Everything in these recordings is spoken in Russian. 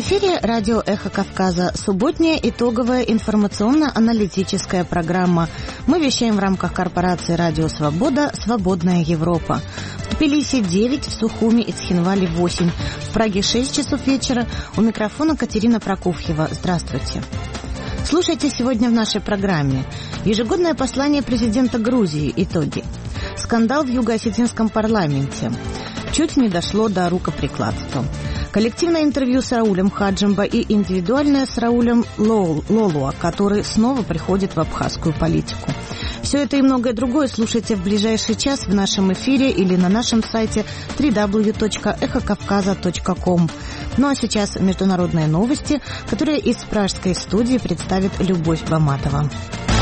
эфире радио «Эхо Кавказа», субботняя итоговая информационно-аналитическая программа. Мы вещаем в рамках корпорации «Радио Свобода. Свободная Европа». В Тбилиси 9, в Сухуми и Цхинвале 8, в Праге 6 часов вечера. У микрофона Катерина Прокофьева. Здравствуйте. Слушайте сегодня в нашей программе. Ежегодное послание президента Грузии. Итоги. Скандал в юго-осетинском парламенте. Чуть не дошло до рукоприкладства. Коллективное интервью с Раулем Хаджимба и индивидуальное с Раулем Лолуа, который снова приходит в абхазскую политику. Все это и многое другое слушайте в ближайший час в нашем эфире или на нашем сайте www.ekhokavkaza.com. Ну а сейчас международные новости, которые из пражской студии представит Любовь Баматова.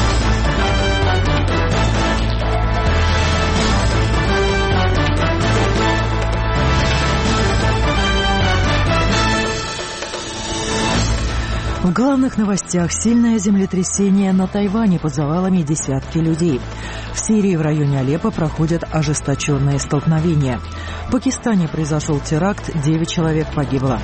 В главных новостях: сильное землетрясение на Тайване, под завалами десятки людей. В Сирии в районе Алеппо проходят ожесточенные столкновения. В Пакистане произошел теракт, 9 человек погибло.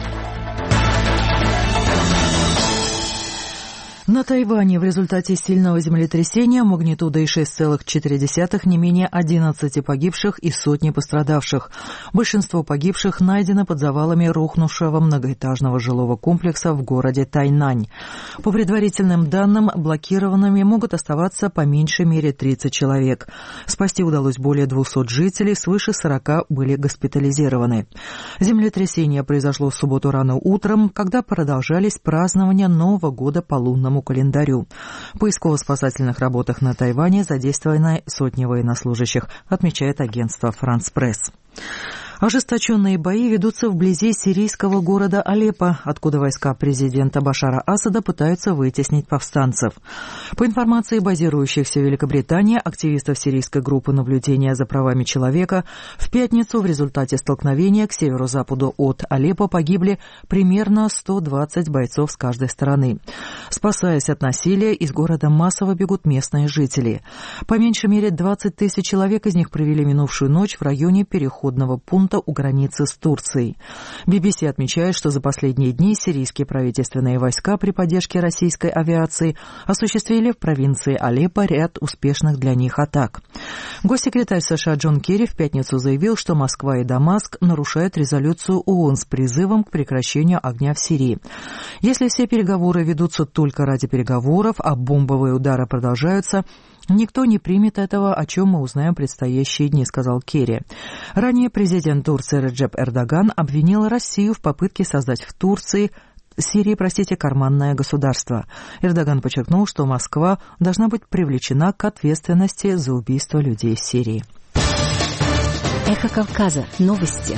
На Тайване в результате сильного землетрясения магнитудой 6,4 не менее 11 погибших и сотни пострадавших. Большинство погибших найдено под завалами рухнувшего многоэтажного жилого комплекса в городе Тайнань. По предварительным данным, блокированными могут оставаться по меньшей мере 30 человек. Спасти удалось более 200 жителей, свыше 40 были госпитализированы. Землетрясение произошло в субботу рано утром, когда продолжались празднования Нового года по лунному календарю. В поисково-спасательных работах на Тайване задействованы сотни военнослужащих, отмечает агентство «Франс Пресс». Ожесточенные бои ведутся вблизи сирийского города Алеппо, откуда войска президента Башара Асада пытаются вытеснить повстанцев. По информации базирующихся в Великобритании, активистов сирийской группы наблюдения за правами человека, в пятницу в результате столкновения к северо-западу от Алеппо погибли примерно 120 бойцов с каждой стороны. Спасаясь от насилия, из города массово бегут местные жители. По меньшей мере 20 тысяч человек из них провели минувшую ночь в районе переходного пункта у границы с Турцией. BBC отмечает, что за последние дни сирийские правительственные войска при поддержке российской авиации осуществили в провинции Алеппо ряд успешных для них атак. Госсекретарь США Джон Керри в пятницу заявил, что Москва и Дамаск нарушают резолюцию ООН с призывом к прекращению огня в Сирии. Если все переговоры ведутся только ради переговоров, а бомбовые удары продолжаются, никто не примет этого, о чем мы узнаем в предстоящие дни, сказал Керри. Ранее президент Турции Реджеп Эрдоган обвинил Россию в попытке создать в Сирии, карманное государство. Эрдоган подчеркнул, что Москва должна быть привлечена к ответственности за убийство людей в Сирии. Эхо Кавказа. Новости.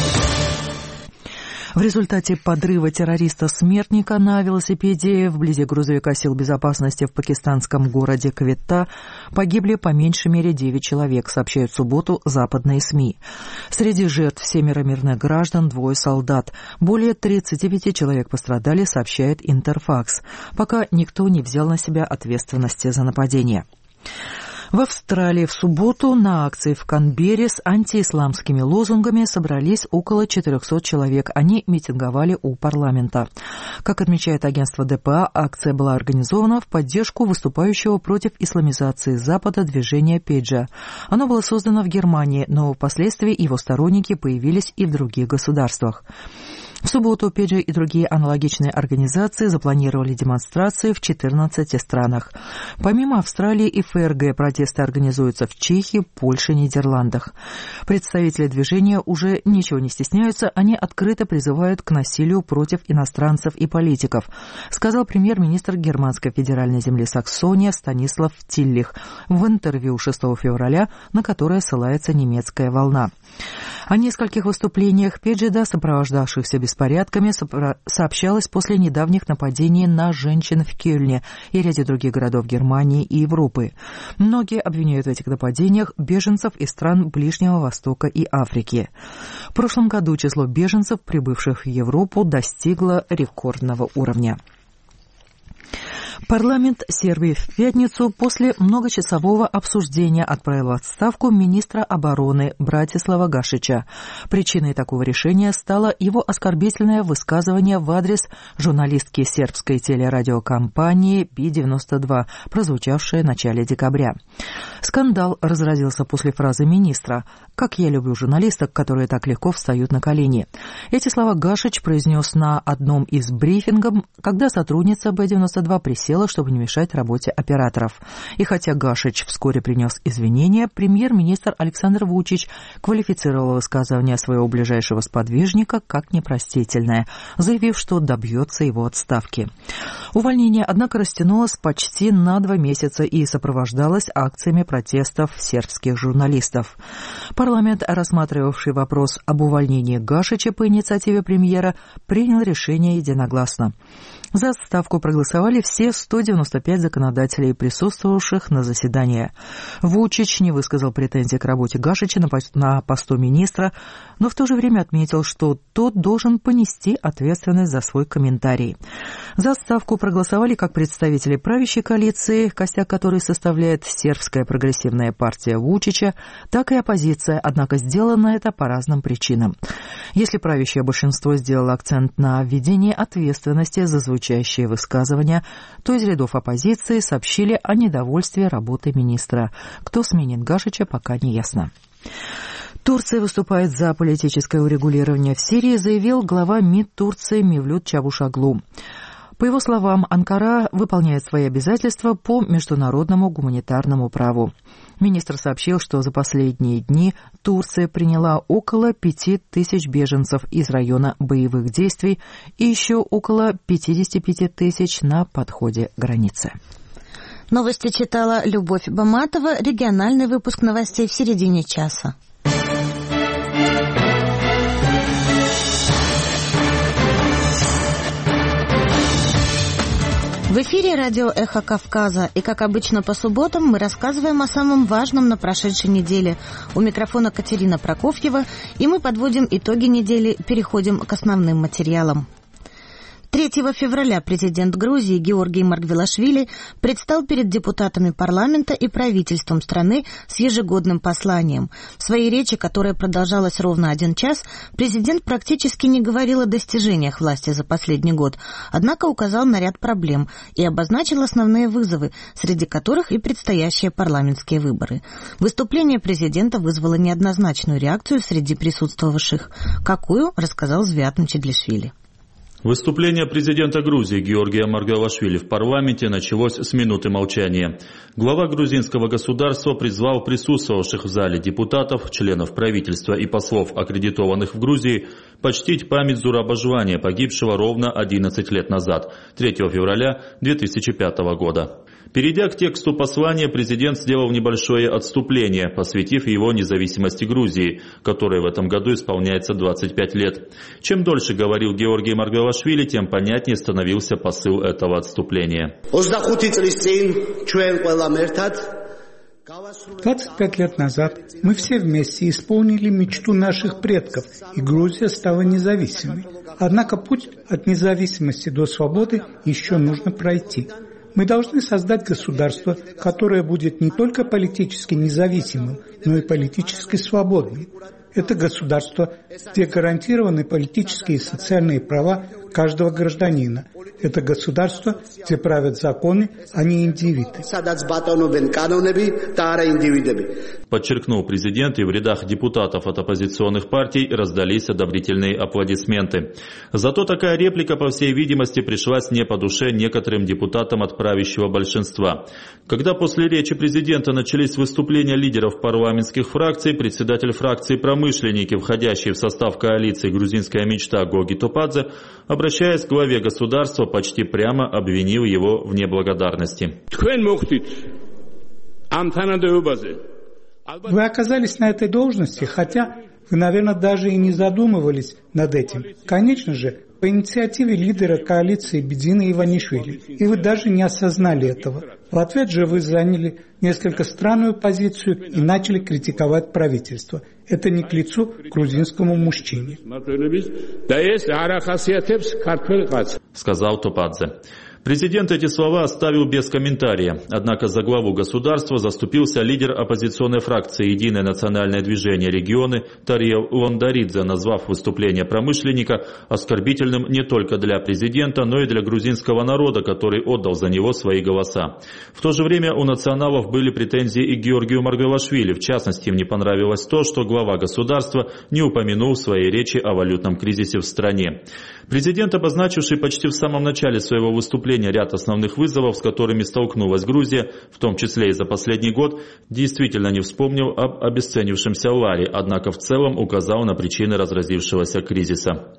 В результате подрыва террориста-смертника на велосипеде вблизи грузовика сил безопасности в пакистанском городе Кветта погибли по меньшей мере 9 человек, сообщают в субботу западные СМИ. Среди жертв 7 мирных граждан, 2 солдат. Более 35 человек пострадали, сообщает Интерфакс. Пока никто не взял на себя ответственности за нападение. В Австралии в субботу на акции в Канберре с антиисламскими лозунгами собрались около 400 человек. Они митинговали у парламента. Как отмечает агентство ДПА, акция была организована в поддержку выступающего против исламизации Запада движения Педжа. Оно было создано в Германии, но впоследствии его сторонники появились и в других государствах. В субботу Педжа и другие аналогичные организации запланировали демонстрации в 14 странах. Помимо Австралии и ФРГ, протесты организуются в Чехии, Польше, Нидерландах. Представители движения уже ничего не стесняются, они открыто призывают к насилию против иностранцев и политиков, сказал премьер-министр германской федеральной земли Саксония Станислав Тиллих в интервью 6 февраля, на которое ссылается немецкая «Волна». О нескольких выступлениях Педжида, сопровождавшихся беспорядками, сообщалось после недавних нападений на женщин в Кёльне и ряде других городов Германии и Европы. Многие обвиняют в этих нападениях беженцев из стран Ближнего Востока и Африки. В прошлом году число беженцев, прибывших в Европу, достигло рекордного уровня. Парламент Сербии в пятницу после многочасового обсуждения отправил в отставку министра обороны Братислава Гашича. Причиной такого решения стало его оскорбительное высказывание в адрес журналистки сербской телерадиокомпании Би-92, прозвучавшее в начале декабря. Скандал разразился после фразы министра: «Как я люблю журналисток, которые так легко встают на колени». Эти слова Гашич произнес на одном из брифингов, когда сотрудница Би-92 присела, чтобы не мешать работе операторов. И хотя Гашич вскоре принес извинения, премьер-министр Александр Вучич квалифицировал высказывание своего ближайшего сподвижника как непростительное, заявив, что добьется его отставки. Увольнение, однако, растянулось почти на 2 месяца и сопровождалось акциями протестов сербских журналистов. Парламент, рассматривавший вопрос об увольнении Гашича по инициативе премьера, принял решение единогласно. За отставку проголосовали все 195 законодателей, присутствовавших на заседании. Вучич не высказал претензий к работе Гашича на посту министра, но в то же время отметил, что тот должен понести ответственность за свой комментарий. За отставку проголосовали как представители правящей коалиции, костяк которой составляет сербская прогрессивная партия Вучича, так и оппозиция, однако сделано это по разным причинам. Если правящее большинство сделало акцент на введении ответственности за звучащие высказывания, то из рядов оппозиции сообщили о недовольстве работой министра. Кто сменит Гашича, пока не ясно. Турция выступает за политическое урегулирование в Сирии, заявил глава МИД Турции Мевлют Чавушоглу. По его словам, Анкара выполняет свои обязательства по международному гуманитарному праву. Министр сообщил, что за последние дни Турция приняла около 5000 беженцев из района боевых действий и еще около 55 тысяч на подходе границы. Новости читала Любовь Баматова. Региональный выпуск новостей в середине часа. В эфире радио «Эхо Кавказа», и, как обычно, по субботам мы рассказываем о самом важном на прошедшей неделе. У микрофона Катерина Прокофьева, и мы подводим итоги недели, переходим к основным материалам. 3 февраля президент Грузии Георгий Маргвелашвили предстал перед депутатами парламента и правительством страны с ежегодным посланием. В своей речи, которая продолжалась ровно 1 час, президент практически не говорил о достижениях власти за последний год, однако указал на ряд проблем и обозначил основные вызовы, среди которых и предстоящие парламентские выборы. Выступление президента вызвало неоднозначную реакцию среди присутствовавших. Какую, рассказал Звиат Мчедлишвили. Выступление президента Грузии Георгия Маргвелашвили в парламенте началось с минуты молчания. Глава грузинского государства призвал присутствовавших в зале депутатов, членов правительства и послов, аккредитованных в Грузии, почтить память Зураб-Ажвания, погибшего ровно 11 лет назад, 3 февраля 2005 года. Перейдя к тексту послания, президент сделал небольшое отступление, посвятив его независимости Грузии, которой в этом году исполняется 25 лет. Чем дольше говорил Георгий Маргвелашвили, тем понятнее становился посыл этого отступления. 25 лет назад мы все вместе исполнили мечту наших предков, и Грузия стала независимой. Однако путь от независимости до свободы еще нужно пройти. Мы должны создать государство, которое будет не только политически независимым, но и политически свободным. Это государство, где гарантированы политические и социальные права каждого гражданина. Это государство, где правят законы, а не индивиды. Подчеркнул президент, и в рядах депутатов от оппозиционных партий раздались одобрительные аплодисменты. Зато такая реплика, по всей видимости, пришлась не по душе некоторым депутатам от правящего большинства. Когда после речи президента начались выступления лидеров парламентских фракций, председатель фракции «Промышленники», входящий в состав коалиции «Грузинская мечта» Гоги Топадзе, обращаясь к главе государства, почти прямо обвинил его в неблагодарности. Вы оказались на этой должности, хотя вы, наверное, даже и не задумывались над этим. Конечно же, по инициативе лидера коалиции Бедина Иванишвили, и вы даже не осознали этого. В ответ же вы заняли несколько странную позицию и начали критиковать правительство. Это не к лицу грузинскому мужчине. Сказал Топадзе. Президент эти слова оставил без комментария. Однако за главу государства заступился лидер оппозиционной фракции «Единое национальное движение регионы» Тариел Лондаридзе, назвав выступление промышленника оскорбительным не только для президента, но и для грузинского народа, который отдал за него свои голоса. В то же время у националов были претензии и к Георгию Маргвелашвили. В частности, им не понравилось то, что глава государства не упомянул в своей речи о валютном кризисе в стране. Президент, обозначивший почти в самом начале своего выступления ряд основных вызовов, с которыми столкнулась Грузия, в том числе и за последний год, действительно не вспомнил об обесценившемся ларе, однако в целом указал на причины разразившегося кризиса.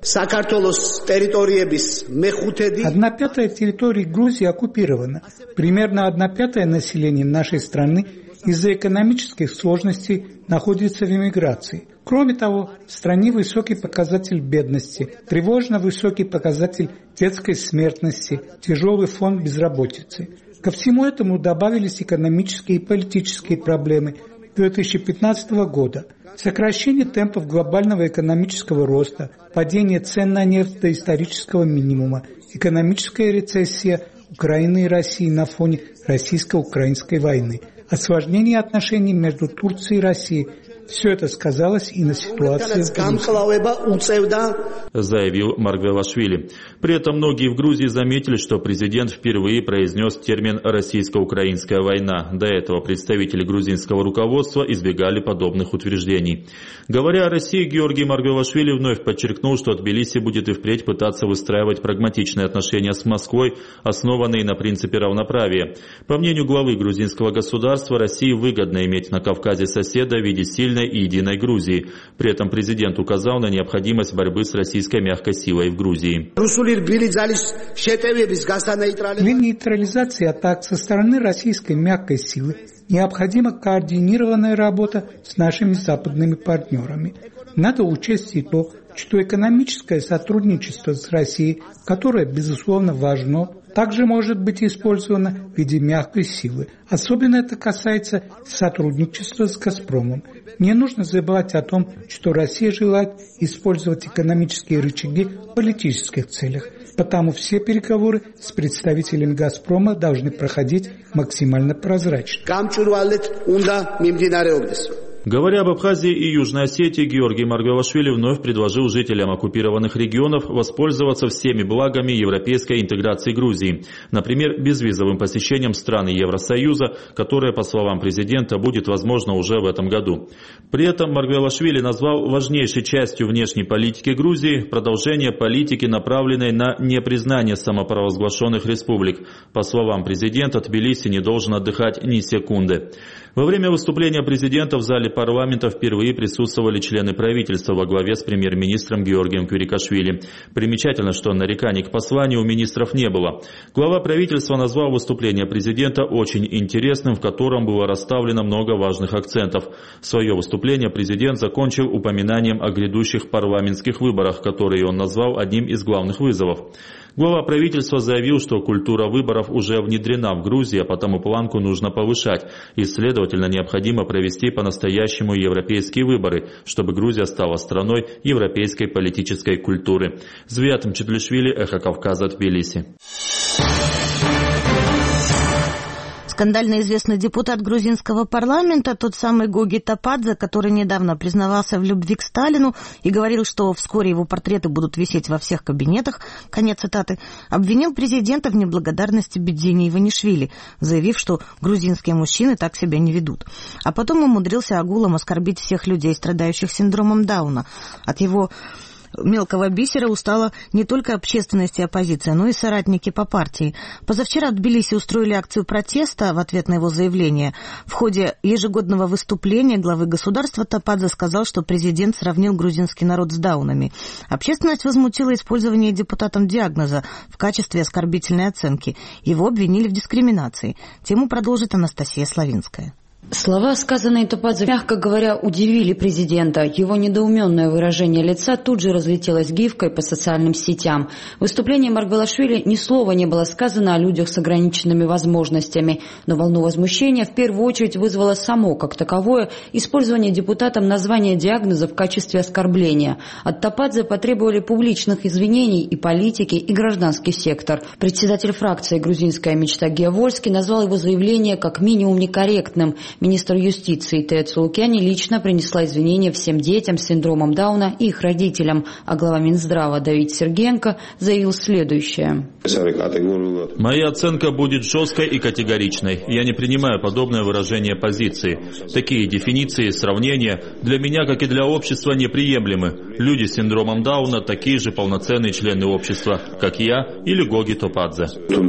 1/5 территории Грузии оккупирована. Примерно 1/5 населения нашей страны из-за экономических сложностей находится в эмиграции. Кроме того, в стране высокий показатель бедности, тревожно высокий показатель детской смертности, тяжелый фон безработицы. Ко всему этому добавились экономические и политические проблемы 2015 года. Сокращение темпов глобального экономического роста, падение цен на нефть до исторического минимума, экономическая рецессия Украины и России на фоне российско-украинской войны, осложнение отношений между Турцией и Россией. Все это сказалось и на ситуации в Грузии, заявил Маргвелашвили. При этом многие в Грузии заметили, что президент впервые произнес термин «российско-украинская война». До этого представители грузинского руководства избегали подобных утверждений. Говоря о России, Георгий Маргвелашвили вновь подчеркнул, что Тбилиси будет и впредь пытаться выстраивать прагматичные отношения с Москвой, основанные на принципе равноправия. По мнению главы грузинского государства, России выгодно иметь на Кавказе соседа в виде сильной и единой Грузии. При этом президент указал на необходимость борьбы с российской мягкой силой в Грузии. Для нейтрализации атак со стороны российской мягкой силы необходима координированная работа с нашими западными партнерами. Надо учесть и то, что экономическое сотрудничество с Россией, которое, безусловно, важно, также может быть использовано в виде мягкой силы. Особенно это касается сотрудничества с «Газпромом». Не нужно забывать о том, что Россия желает использовать экономические рычаги в политических целях. Потому все переговоры с представителями «Газпрома» должны проходить максимально прозрачно. Говоря об Абхазии и Южной Осетии, Георгий Маргвелашвили вновь предложил жителям оккупированных регионов воспользоваться всеми благами европейской интеграции Грузии. Например, безвизовым посещением стран Евросоюза, которое, по словам президента, будет возможно уже в этом году. При этом Маргвелашвили назвал важнейшей частью внешней политики Грузии продолжение политики, направленной на непризнание самопровозглашенных республик. По словам президента, Тбилиси не должен отдыхать ни секунды. Во время выступления президента в зале парламента впервые присутствовали члены правительства во главе с премьер-министром Георгием Квирикашвили. Примечательно, что нареканий к посланию у министров не было. Глава правительства назвал выступление президента очень интересным, в котором было расставлено много важных акцентов. Свое выступление президент закончил упоминанием о грядущих парламентских выборах, которые он назвал одним из главных вызовов. Глава правительства заявил, что культура выборов уже внедрена в Грузии, а потому планку нужно повышать, и, следовательно, необходимо провести по-настоящему европейские выборы, чтобы Грузия стала страной европейской политической культуры. Звиат Мчетлишвили, Эхо Кавказа, Тбилиси. Скандально известный депутат грузинского парламента, тот самый Гоги Топадзе, который недавно признавался в любви к Сталину и говорил, что вскоре его портреты будут висеть во всех кабинетах, конец цитаты, обвинил президента в неблагодарности Бедзини Иванишвили, заявив, что грузинские мужчины так себя не ведут. А потом умудрился огулом оскорбить всех людей, страдающих синдромом Дауна. От его мелкого бисера устала не только общественность и оппозиция, но и соратники по партии. Позавчера в Тбилиси устроили акцию протеста в ответ на его заявление. В ходе ежегодного выступления главы государства Топадзе сказал, что президент сравнил грузинский народ с даунами. Общественность возмутила использование депутатом диагноза в качестве оскорбительной оценки. Его обвинили в дискриминации. Тему продолжит Анастасия Славинская. Слова, сказанные Топадзе, мягко говоря, удивили президента. Его недоуменное выражение лица тут же разлетелось гифкой по социальным сетям. В выступлении Маргвелашвили ни слова не было сказано о людях с ограниченными возможностями. Но волну возмущения в первую очередь вызвало само, как таковое, использование депутатом названия диагноза в качестве оскорбления. От Топадзе потребовали публичных извинений и политики, и гражданский сектор. Председатель фракции «Грузинская мечта» Гия Вольский назвал его заявление как минимум некорректным. Министр юстиции Тея Цулукяни лично принесла извинения всем детям с синдромом Дауна и их родителям, а глава Минздрава Давид Сергеенко заявил следующее. Моя оценка будет жесткой и категоричной. Я не принимаю подобное выражение позиции. Такие дефиниции, сравнения для меня, как и для общества, неприемлемы. Люди с синдромом Дауна такие же полноценные члены общества, как я или Гоги Топадзе.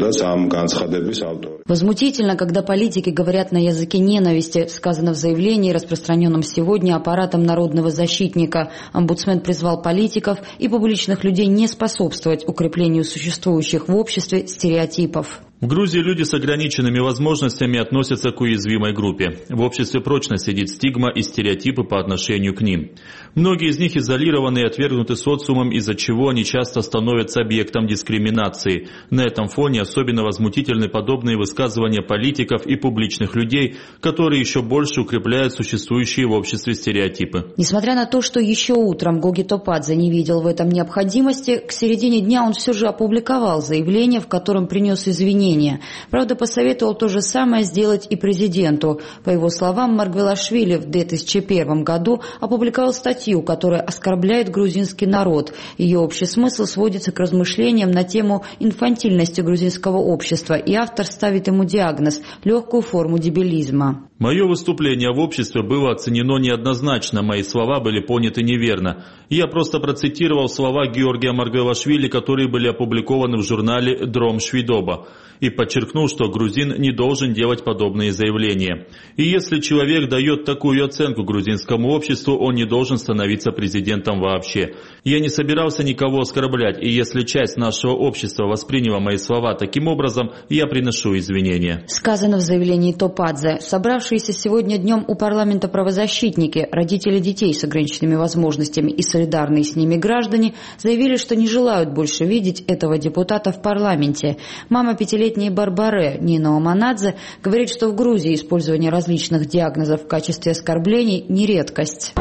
Возмутительно, когда политики говорят на языке ненависти, сказано в заявлении, распространенном сегодня аппаратом народного защитника. Омбудсмен призвал политиков и публичных людей не способствовать укреплению существующих в обществе стереотипов. В Грузии люди с ограниченными возможностями относятся к уязвимой группе. В обществе прочно сидит стигма и стереотипы по отношению к ним. Многие из них изолированы и отвергнуты социумом, из-за чего они часто становятся объектом дискриминации. На этом фоне особенно возмутительны подобные высказывания политиков и публичных людей, которые еще больше укрепляют существующие в обществе стереотипы. Несмотря на то, что еще утром Гоги Топадзе не видел в этом необходимости, к середине дня он все же опубликовал заявление, в котором принес извинения. Правда, посоветовал то же самое сделать и президенту. По его словам, Маргвелашвили в 2001 году опубликовал статью, которая оскорбляет грузинский народ. Ее общий смысл сводится к размышлениям на тему инфантильности грузинского общества, и автор ставит ему диагноз – легкую форму дебилизма. Мое выступление в обществе было оценено неоднозначно, мои слова были поняты неверно. Я просто процитировал слова Георгия Маргвелашвили, которые были опубликованы в журнале «Дром Швидоба», и подчеркнул, что грузин не должен делать подобные заявления. И если человек дает такую оценку грузинскому обществу, он не должен становиться президентом вообще. Я не собирался никого оскорблять, и если часть нашего общества восприняла мои слова таким образом, я приношу извинения. Сказано в заявлении Топадзе. Собравшиеся сегодня днем у парламента правозащитники, родители детей с ограниченными возможностями и солидарные с ними граждане заявили, что не желают больше видеть этого депутата в парламенте. Мама пятилетней Барбаре Нина Оманадзе говорит, что в Грузии использование различных диагнозов в качестве оскорблений не редкость.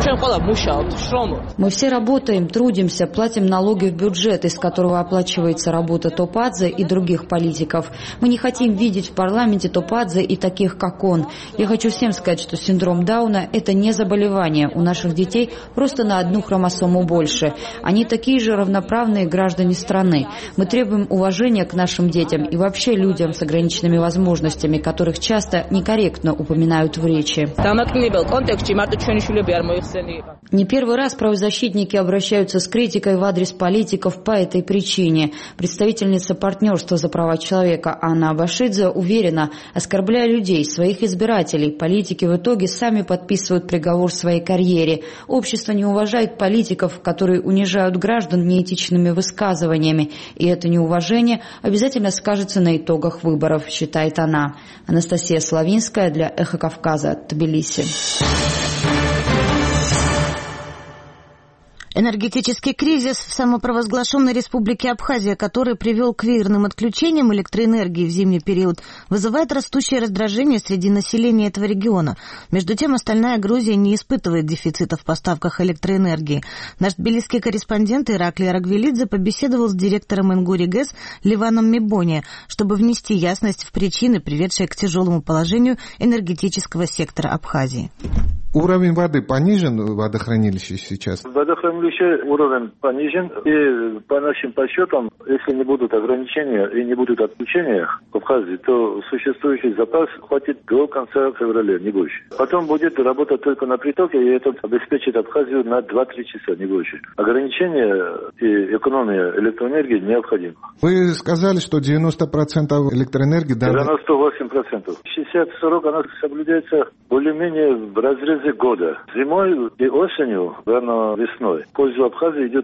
Мы все работаем, трудимся, платим налоги в бюджет, из которого оплачивается работа Топадзе и других политиков. Мы не хотим видеть в парламенте Топадзе и таких, как он. Я хочу всем сказать, что синдром Дауна – это не заболевание. У наших детей просто на одну хромосому больше. Они такие же равноправные граждане страны. Мы требуем уважения к нашим детям и вообще людям с ограниченными возможностями, которых часто некорректно упоминают в речи. Не первый раз правозащитники обращаются с критикой в адрес политиков по этой причине. Представительница партнерства за права человека Анна Абашидзе уверена, оскорбляя людей, своих избирателей, политики в итоге сами подписывают приговор своей карьере. Общество не уважает политиков, которые унижают граждан неэтичными высказываниями, и это неуважение обязательно скажется на итогах выборов, считает она. Анастасия Славинская для «Эхо Кавказа», Тбилиси. Энергетический кризис в самопровозглашенной республике Абхазия, который привел к веерным отключениям электроэнергии в зимний период, вызывает растущее раздражение среди населения этого региона. Между тем, остальная Грузия не испытывает дефицита в поставках электроэнергии. Наш тбилисский корреспондент Ираклий Рагвелидзе побеседовал с директором Ингури ГЭС Ливаном Мибони, чтобы внести ясность в причины, приведшие к тяжелому положению энергетического сектора Абхазии. Уровень воды понижен в водохранилище сейчас? Водохранилище уровень понижен, и по нашим подсчетам, если не будут ограничения и не будут отключения в Абхазии, то существующий запас хватит до конца февраля, не больше. Потом будет работать только на притоке, и это обеспечит Абхазию на 2-3 часа, не больше. Ограничения и экономия электроэнергии необходимы. Вы сказали, что 90% электроэнергии... 98%. 60-40 она соблюдается более-менее в разрезе года. Зимой и осенью, рано весной, в пользу Абхазии идет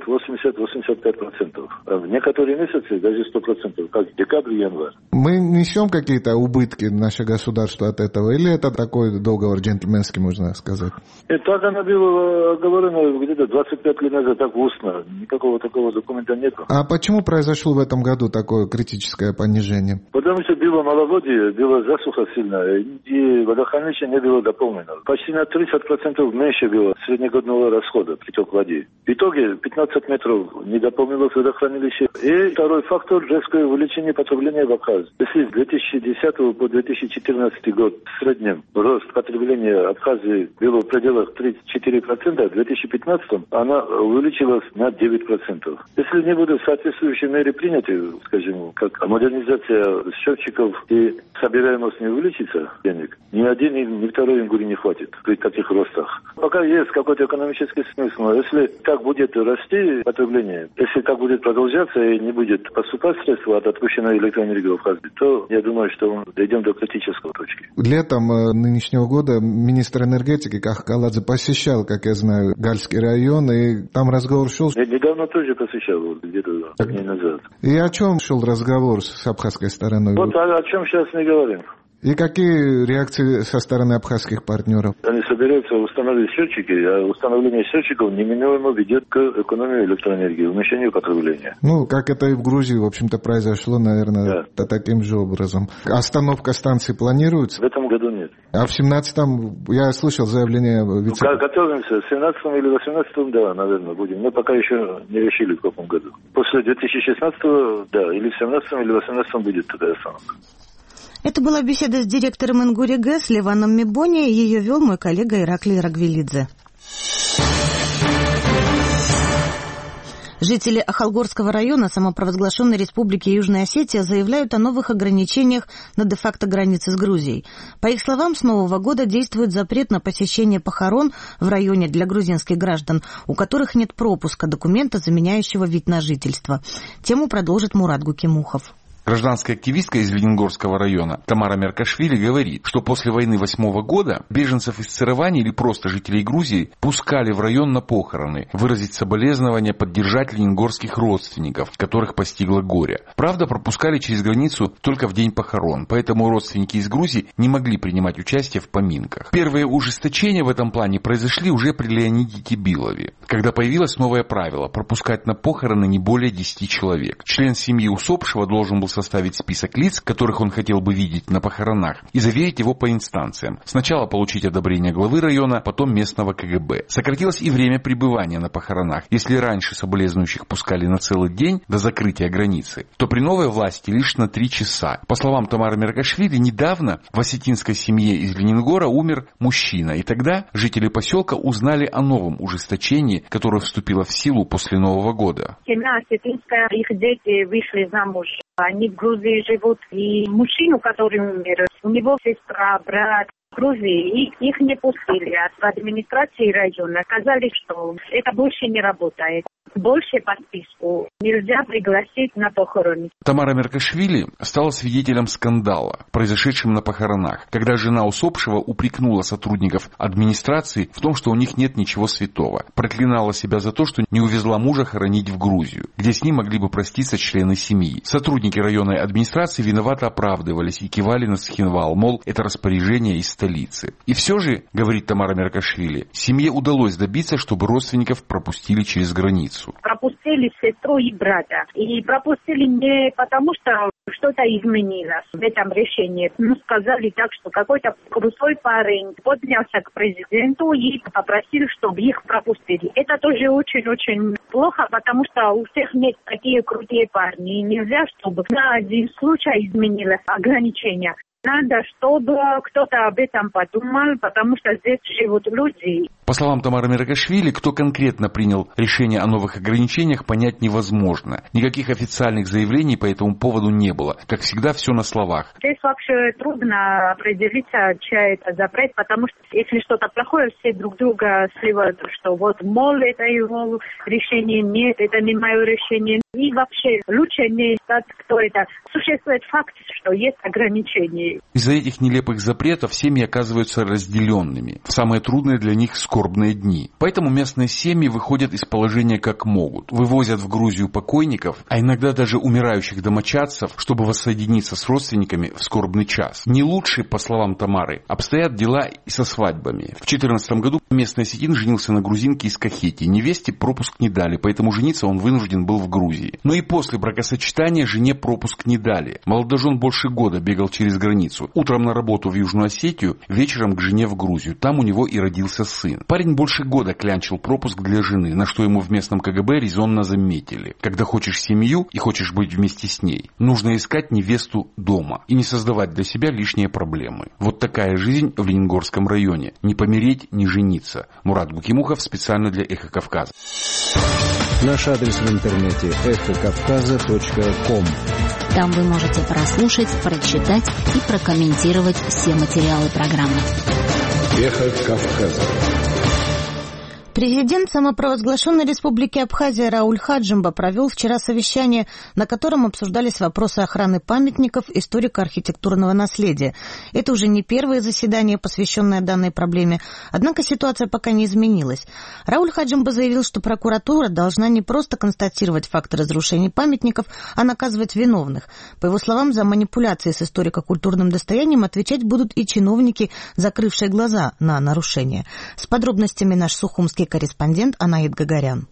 80-85%. А в некоторые месяцы даже 100%, как декабрь и январь. Мы несем какие-то убытки наше государство от этого? Или это такой договор джентльменский, можно сказать? И так оно было оговорено где-то 25 лет назад, так устно. Никакого такого документа нет. А почему произошло в этом году такое критическое понижение? Потому что было маловодье, была засуха сильная, и водохранилище не было дополнено. Почти на 30% меньше было среднегодного расхода, приток воды. В итоге 15 метров не дополнилось водохранилище. И второй фактор – резкое увеличение потребления в Абхазии. Если с 2010 по 2014 год в среднем рост потребления Абхазии был в пределах 34%, в 2015 она увеличилась на 9%. Если не будут соответствующие меры приняты, скажем, как модернизация счетчиков и собираемость не увеличится денег, ни один, ни второй Ингурии не хватит при таких ростах. Пока есть какой-то экономический смысл, но если так будет расти потребление, если так будет продолжаться и не будет поступать средства от отпущенной электроэнергии в Абхазии, то я думаю, что дойдем до критической точки. Летом нынешнего года министр энергетики Кахкаладзе посещал, как я знаю, Гальский район, и там разговор шел. Я недавно тоже посещал, где-то дней назад. И о чем шел разговор с абхазской стороной? Вот о чем сейчас не говорим. И какие реакции со стороны абхазских партнеров? Они собираются установить счетчики, а установление счетчиков неминуемо ведет к экономии электроэнергии, уменьшению потребления. Ну, как это и в Грузии, в общем-то, произошло, наверное, таким же образом. Остановка станции планируется? В этом году нет. А в 17-м, я слышал заявление Готовимся, в 17-м или 18-м, да, наверное, будем. Но пока еще не решили, в каком году. После 2016-го, да, или в 17-м, или в 18-м будет такая остановка. Это была беседа с директором Ингури ГЭС Ливаном Мибони. Ее вел мой коллега Ираклий Рагвелидзе. Жители Ахалгорского района самопровозглашенной республики Южная Осетия заявляют о новых ограничениях на де-факто границе с Грузией. По их словам, с нового года действует запрет на посещение похорон в районе для грузинских граждан, у которых нет пропуска, документа, заменяющего вид на жительство. Тему продолжит Мурат Гукимухов. Гражданская активистка из Лениногорского района Тамара Меркашвили говорит, что после войны 2008 года беженцев из Церевани или просто жителей Грузии пускали в район на похороны, выразить соболезнования, поддержать лениногорских родственников, которых постигло горе. Правда, пропускали через границу только в день похорон, поэтому родственники из Грузии не могли принимать участие в поминках. Первые ужесточения в этом плане произошли уже при Леониде Кибилове, когда появилось новое правило – пропускать на похороны не более 10 человек. Член семьи усопшего должен был составить список лиц, которых он хотел бы видеть на похоронах, и заверить его по инстанциям. Сначала получить одобрение главы района, потом местного КГБ. Сократилось и время пребывания на похоронах. Если раньше соболезнующих пускали на целый день до закрытия границы, то при новой власти лишь на 3 часа. По словам Тамары Меркашвили, недавно в осетинской семье из Ленингора умер мужчина, и тогда жители поселка узнали о новом ужесточении, которое вступило в силу после Нового года. Семья осетинская, их дети вышли замуж. Они в Грузии живут, и мужчину, который умер, у него сестра, брат в Грузии, их не пустили от администрации района. Сказали, что это больше не работает. Больше по списку нельзя пригласить на похороны. Тамара Меркашвили стала свидетелем скандала, произошедшем на похоронах, когда жена усопшего упрекнула сотрудников администрации в том, что у них нет ничего святого. Проклинала себя за то, что не увезла мужа хоронить в Грузию, где с ним могли бы проститься члены семьи. Сотрудники районной администрации виновато оправдывались и кивали на Цхинвал, мол, это распоряжение из столицы. И все же, говорит Тамара Меркашвили, семье удалось добиться, чтобы родственников пропустили через границу. Пропустили сестру и брата. И пропустили не потому, что что-то изменилось в этом решении. Сказали так, что какой-то крутой парень поднялся к президенту и попросил, чтобы их пропустили. Это тоже очень-очень плохо, потому что у всех нет такие крутые парни. И нельзя, чтобы на один случай изменилось ограничение. Надо, чтобы кто-то об этом подумал, потому что здесь живут люди. По словам Тамары Меркашвили, кто конкретно принял решение о новых ограничениях, понять невозможно. Никаких официальных заявлений по этому поводу не было. Как всегда, все на словах. Здесь вообще трудно определиться, чей это запрет, потому что если что-то плохое, все друг друга сливают, что вот, мол, это его решение, нет, это не мое решение. И вообще лучше не знать, кто это. Существует факт, что есть ограничения. Из-за этих нелепых запретов семьи оказываются разделенными в самые трудные для них скорбные дни. Поэтому местные семьи выходят из положения как могут. Вывозят в Грузию покойников, а иногда даже умирающих домочадцев, чтобы воссоединиться с родственниками в скорбный час. Не лучше, по словам Тамары, обстоят дела и со свадьбами. В 2014 году местный осетин женился на грузинке из Кахетии. Невесте пропуск не дали, поэтому жениться он вынужден был в Грузии. Но и после бракосочетания жене пропуск не дали. Молодожен больше года бегал через границу. Утром на работу в Южную Осетию, вечером к жене в Грузию. Там у него и родился сын. Парень больше года клянчил пропуск для жены, на что ему в местном КГБ резонно заметили. Когда хочешь семью и хочешь быть вместе с ней, нужно искать невесту дома и не создавать для себя лишние проблемы. Вот такая жизнь в Лениногорском районе. Не помереть, не жениться. Мурат Букимухов специально для Эхо Кавказа. Наш адрес в интернете эхокавказа.ком. Там вы можете прослушать, прочитать и прокомментировать все материалы программы. Эхо Кавказа. Президент самопровозглашенной республики Абхазия Рауль Хаджимба провел вчера совещание, на котором обсуждались вопросы охраны памятников историко-архитектурного наследия. Это уже не первое заседание, посвященное данной проблеме, однако ситуация пока не изменилась. Рауль Хаджимба заявил, что прокуратура должна не просто констатировать факты разрушений памятников, а наказывать виновных. По его словам, за манипуляции с историко-культурным достоянием отвечать будут и чиновники, закрывшие глаза на нарушения. С подробностями наш сухумский корреспондент Анаид Гагарян.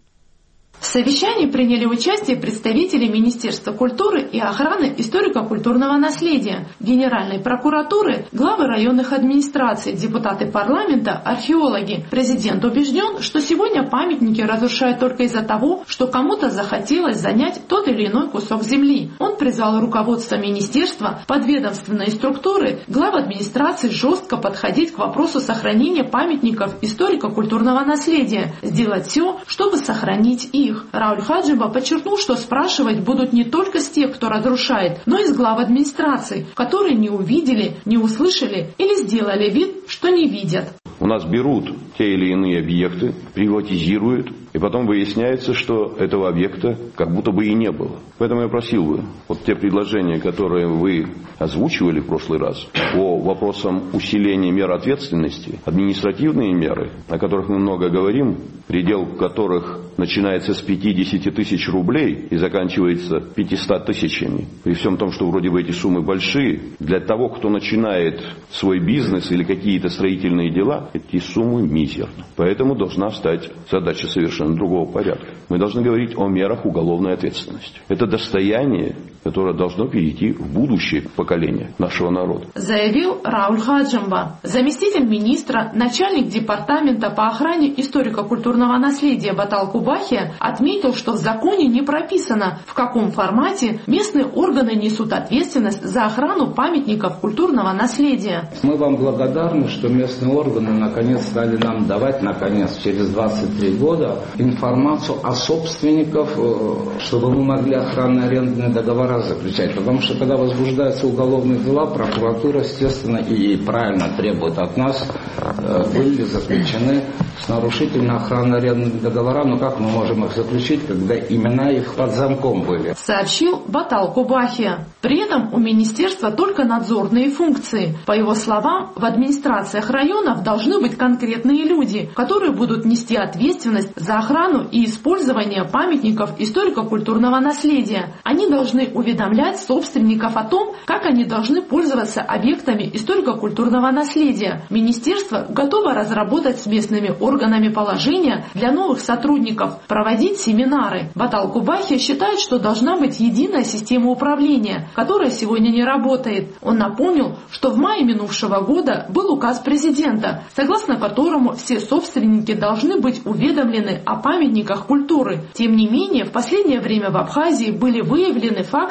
В совещании приняли участие представители Министерства культуры и охраны историко-культурного наследия, Генеральной прокуратуры, главы районных администраций, депутаты парламента, археологи. Президент убежден, что сегодня памятники разрушают только из-за того, что кому-то захотелось занять тот или иной кусок земли. Он призвал руководство министерства, подведомственные структуры, глав администрации жестко подходить к вопросу сохранения памятников историко-культурного наследия, сделать все, чтобы сохранить их. Рауль Хаджимба подчеркнул, что спрашивать будут не только с тех, кто разрушает, но и с глав администраций, которые не увидели, не услышали или сделали вид, что не видят. У нас берут те или иные объекты, приватизируют, и потом выясняется, что этого объекта как будто бы и не было. Поэтому я просил бы, вот те предложения, которые вы озвучивали в прошлый раз, по вопросам усиления мер ответственности, административные меры, о которых мы много говорим, предел которых начинается с 50 тысяч рублей и заканчивается 500 тысячами. При всем том, что вроде бы эти суммы большие, для того, кто начинает свой бизнес или какие-то строительные дела, эти суммы мизерны. Поэтому должна встать задача совершенно другого порядка. Мы должны говорить о мерах уголовной ответственности. Это достояние, которое должно перейти в будущее поколение нашего народа. Заявил Рауль Хаджимба. Заместитель министра, начальник департамента по охране историко-культурного наследия Батал Кубахия отметил, что в законе не прописано, в каком формате местные органы несут ответственность за охрану памятников культурного наследия. Мы вам благодарны, что местные органы наконец стали нам давать, через 23 года, информацию о собственниках, чтобы мы могли охранно-арендные договора заключать. Потому что когда возбуждаются уголовные дела, прокуратура, естественно, и правильно требует от нас, были заключены с нарушителями охранно-арендные договора. Но как мы можем их заключить, когда имена их под замком были? Сообщил Батал Кубахия. При этом у министерства только надзорные функции. По его словам, в администрациях районов должны быть конкретные люди, которые будут нести ответственность за охрану и использование памятников историко-культурного наследия. Они должны уведомлять собственников о том, как они должны пользоваться объектами историко-культурного наследия. Министерство готово разработать с местными органами положения для новых сотрудников, проводить семинары. Батал Кубахия считает, что должна быть единая система управления, которая сегодня не работает. Он напомнил, что в мае минувшего года был указ президента, согласно которому все собственники должны быть уведомлены о памятниках культуры. Тем не менее, в последнее время в Абхазии были выявлены факты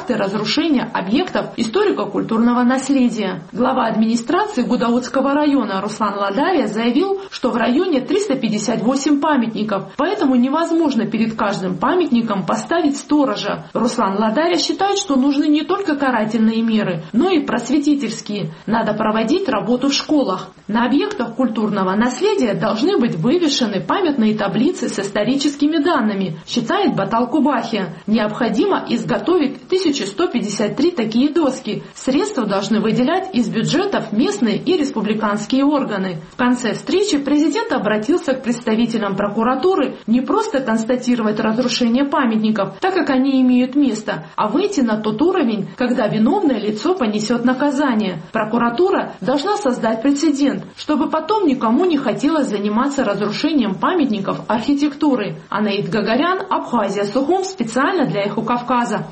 факты разрушения объектов историко-культурного наследия. Глава администрации Гудаутского района Руслан Ладария заявил, что в районе 358 памятников, поэтому невозможно перед каждым памятником поставить сторожа. Руслан Ладария считает, что нужны не только карательные меры, но и просветительские. Надо проводить работу в школах. На объектах культурного наследия должны быть вывешены памятные таблицы с историческими данными, считает Батал Кубахи. Необходимо изготовить 1153 такие доски. Средства должны выделять из бюджетов местные и республиканские органы. В конце встречи президент обратился к представителям прокуратуры не просто констатировать разрушение памятников, так как они имеют место, а выйти на тот уровень, когда виновное лицо понесет наказание. Прокуратура должна создать прецедент, чтобы потом никому не хотелось заниматься разрушением памятников архитектуры. Анаид Гагарян, Абхазия, Сухум, специально для Эхо Кавказа.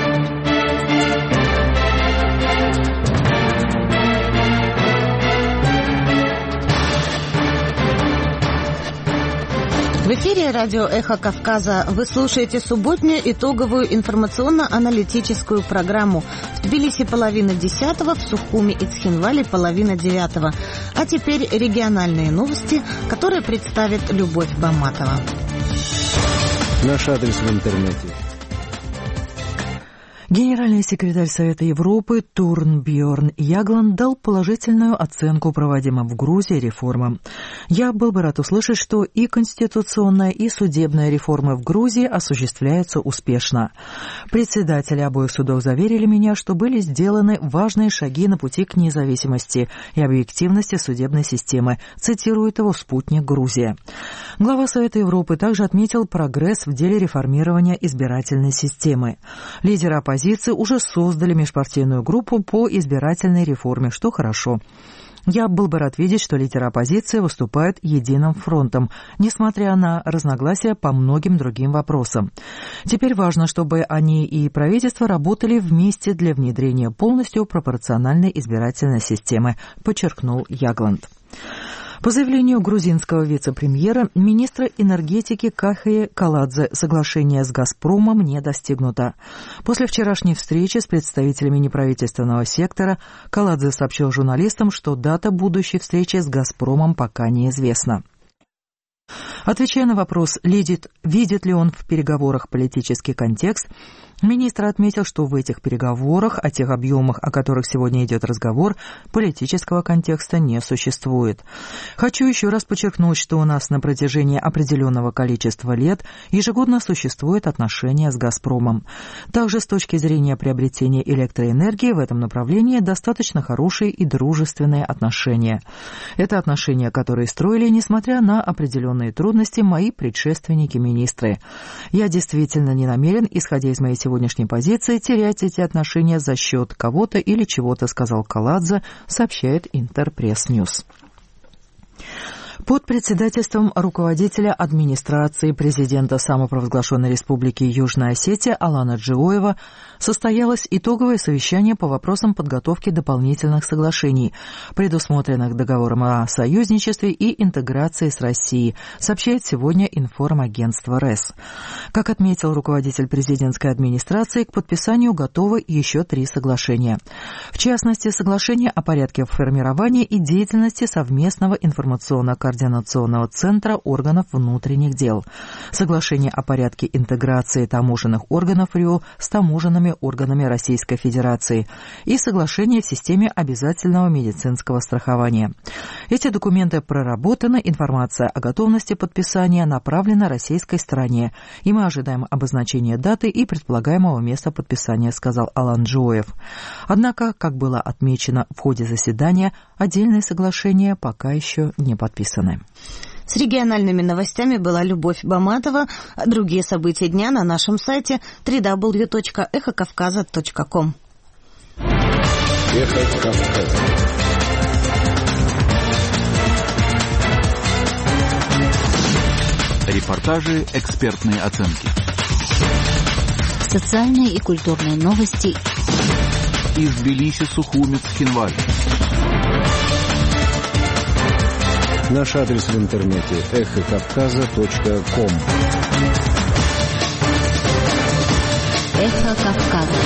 В эфире радио «Эхо Кавказа». Вы слушаете субботнюю итоговую информационно-аналитическую программу. В Тбилиси 9:30, в Сухуме и Цхинвале 8:30. А теперь региональные новости, которые представит Любовь Баматова. Наш адрес в интернете. Генеральный секретарь Совета Европы Турнбьорн Ягланд дал положительную оценку проводимым в Грузии реформам. Я был бы рад услышать, что и конституционная, и судебная реформы в Грузии осуществляются успешно. Председатели обоих судов заверили меня, что были сделаны важные шаги на пути к независимости и объективности судебной системы, цитирует его спутник Грузия. Глава Совета Европы также отметил прогресс в деле реформирования избирательной системы. Лидеры оппозиции уже создали межпартийную группу по избирательной реформе, что хорошо. Я был бы рад видеть, что лидеры оппозиции выступают единым фронтом, несмотря на разногласия по многим другим вопросам. Теперь важно, чтобы они и правительство работали вместе для внедрения полностью пропорциональной избирательной системы, подчеркнул Ягланд. По заявлению грузинского вице-премьера, министра энергетики Кахи Каладзе, соглашение с «Газпромом» не достигнуто. После вчерашней встречи с представителями неправительственного сектора Каладзе сообщил журналистам, что дата будущей встречи с «Газпромом» пока неизвестна. Отвечая на вопрос, видит ли он в переговорах политический контекст, министр отметил, что в этих переговорах, о тех объемах, о которых сегодня идет разговор, политического контекста не существует. Хочу еще раз подчеркнуть, что у нас на протяжении определенного количества лет ежегодно существует отношения с «Газпромом». Также с точки зрения приобретения электроэнергии в этом направлении достаточно хорошие и дружественные отношения. Это отношения, которые строили, несмотря на определенные трудности, мои предшественники-министры. Я действительно не намерен, исходя из моей сегодняшней позиции, терять эти отношения за счет кого-то или чего-то, сказал Каладзе, сообщает Интерпресс-Ньюс. Под председательством руководителя администрации президента самопровозглашенной республики Южная Осетия Алана Джиоева состоялось итоговое совещание по вопросам подготовки дополнительных соглашений, предусмотренных договором о союзничестве и интеграции с Россией, сообщает сегодня информагентство РЭС. Как отметил руководитель президентской администрации, к подписанию готовы еще 3 соглашения. В частности, соглашение о порядке формирования и деятельности совместного информационно-координационного центра органов внутренних дел, соглашение о порядке интеграции таможенных органов РИО с таможенными органами Российской Федерации и соглашение в системе обязательного медицинского страхования. Эти документы проработаны, информация о готовности подписания направлена российской стороне, и мы ожидаем обозначения даты и предполагаемого места подписания, сказал Алан Джиоев. Однако, как было отмечено в ходе заседания, отдельные соглашения пока еще не подписаны. С региональными новостями была Любовь Баматова. Другие события дня на нашем сайте www.эхокавказа.ком. Эхо Кавказа. Репортажи, экспертные оценки. Социальные и культурные новости. Из Тбилиси, Сухуми, Цхинвале. Наш адрес в интернете эхокавказа.ком. Эхо Кавказа.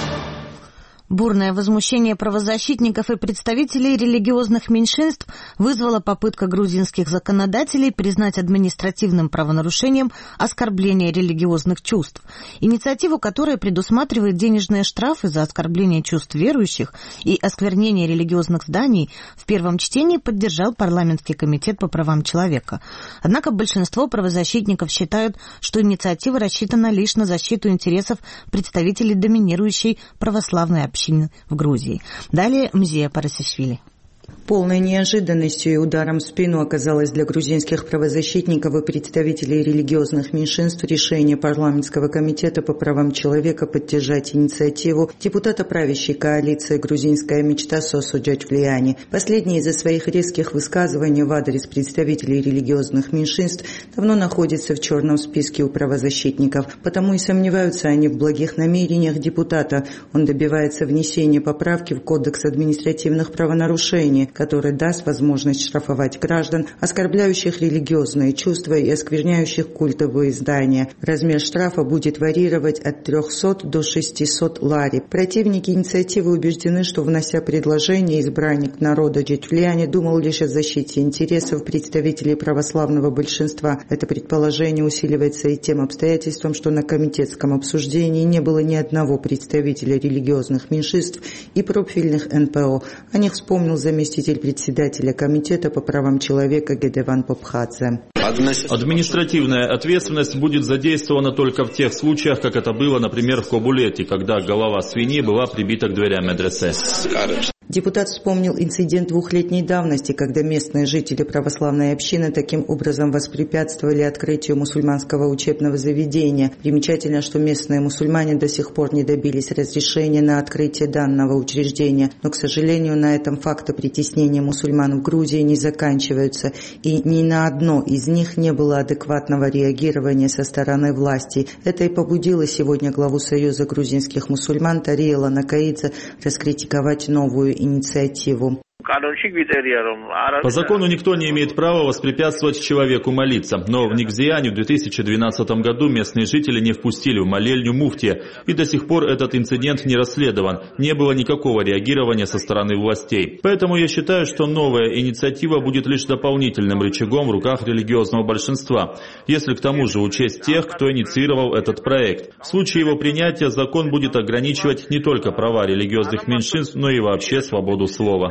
Бурное возмущение правозащитников и представителей религиозных меньшинств вызвала попытка грузинских законодателей признать административным правонарушением оскорбление религиозных чувств. Инициативу, которая предусматривает денежные штрафы за оскорбление чувств верующих и осквернение религиозных зданий, в первом чтении поддержал парламентский комитет по правам человека. Однако большинство правозащитников считают, что инициатива рассчитана лишь на защиту интересов представителей доминирующей православной общины в Грузии. Далее Мзия Парасишвили. Полной неожиданностью и ударом в спину оказалось для грузинских правозащитников и представителей религиозных меньшинств решение парламентского комитета по правам человека поддержать инициативу депутата правящей коалиции «Грузинская мечта» Сосу Джаджвлияни. Последний из-за своих резких высказываний в адрес представителей религиозных меньшинств давно находится в черном списке у правозащитников, потому и сомневаются они в благих намерениях депутата. Он добивается внесения поправки в Кодекс административных правонарушений, который даст возможность штрафовать граждан, оскорбляющих религиозные чувства и оскверняющих культовые здания. Размер штрафа будет варьировать от 300 до 600 лари. Противники инициативы убеждены, что, внося предложение, избранник народа Джаджвлияни думал лишь о защите интересов представителей православного большинства. Это предположение усиливается и тем обстоятельством, что на комитетском обсуждении не было ни одного представителя религиозных меньшинств и профильных НПО. О них вспомнил заместитель председателя комитета по правам человека Гедеван Попхадзе. Административная ответственность будет задействована только в тех случаях, как это было, например, в Кобулете, когда голова свиньи была прибита к дверям медресе. Депутат вспомнил инцидент двухлетней давности, когда местные жители православной общины таким образом воспрепятствовали открытию мусульманского учебного заведения. Примечательно, что местные мусульмане до сих пор не добились разрешения на открытие данного учреждения. Но, к сожалению, на этом факты притеснения мусульман в Грузии не заканчиваются, и ни на одно из них не было адекватного реагирования со стороны власти. Это и побудило сегодня главу Союза грузинских мусульман Тариела Накаидзе раскритиковать новую инициативу. По закону никто не имеет права воспрепятствовать человеку молиться, но в Никзияне в 2012 году местные жители не впустили в молельню муфтия, и до сих пор этот инцидент не расследован, не было никакого реагирования со стороны властей. Поэтому я считаю, что новая инициатива будет лишь дополнительным рычагом в руках религиозного большинства, если к тому же учесть тех, кто инициировал этот проект. В случае его принятия закон будет ограничивать не только права религиозных меньшинств, но и вообще свободу слова.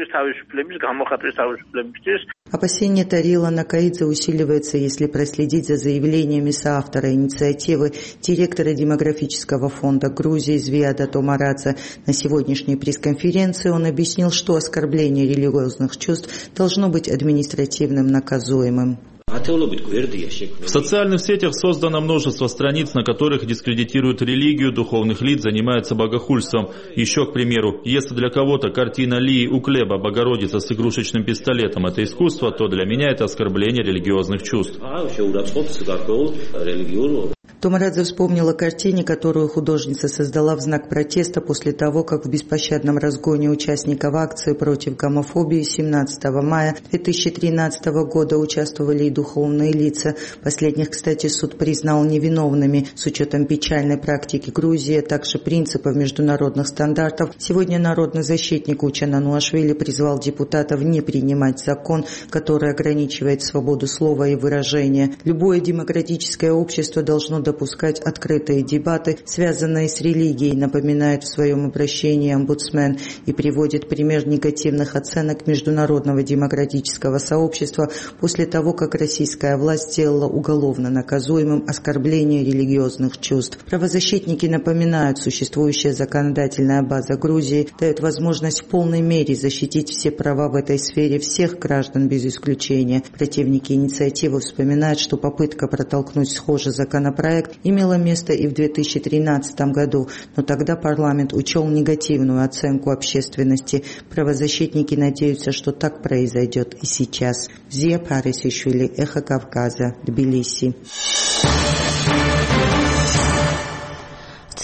Опасение Тарила Накаидзе усиливается, если проследить за заявлениями соавтора инициативы директора демографического фонда Грузии Звиада Томарадзе. На сегодняшней пресс-конференции он объяснил, что оскорбление религиозных чувств должно быть административным наказуемым. В социальных сетях создано множество страниц, на которых дискредитируют религию, духовных лиц, занимаются богохульством. Еще, к примеру, если для кого-то картина Лии у Клеба «Богородица с игрушечным пистолетом» — это искусство, то для меня это оскорбление религиозных чувств. Томарадзе вспомнила о картине, которую художница создала в знак протеста после того, как в беспощадном разгоне участников акции против гомофобии 17 мая 2013 года участвовали и духовные лица. Последних, кстати, суд признал невиновными. С учетом печальной практики Грузии, а также принципов международных стандартов, сегодня народный защитник Учан Ануашвили призвал депутатов не принимать закон, который ограничивает свободу слова и выражения. Любое демократическое общество должно допускать открытые дебаты, связанные с религией, напоминает в своем обращении омбудсмен, и приводит пример негативных оценок международного демократического сообщества после того, как российская власть сделала уголовно наказуемым оскорбление религиозных чувств. Правозащитники напоминают, существующая законодательная база Грузии дает возможность в полной мере защитить все права в этой сфере всех граждан без исключения. Противники инициативы вспоминают, что попытка протолкнуть схожий законопроект имела место и в 2013 году, но тогда парламент учел негативную оценку общественности. Правозащитники надеются, что так произойдет и сейчас. Зия Парасишвили, Эхо Кавказа, Тбилиси.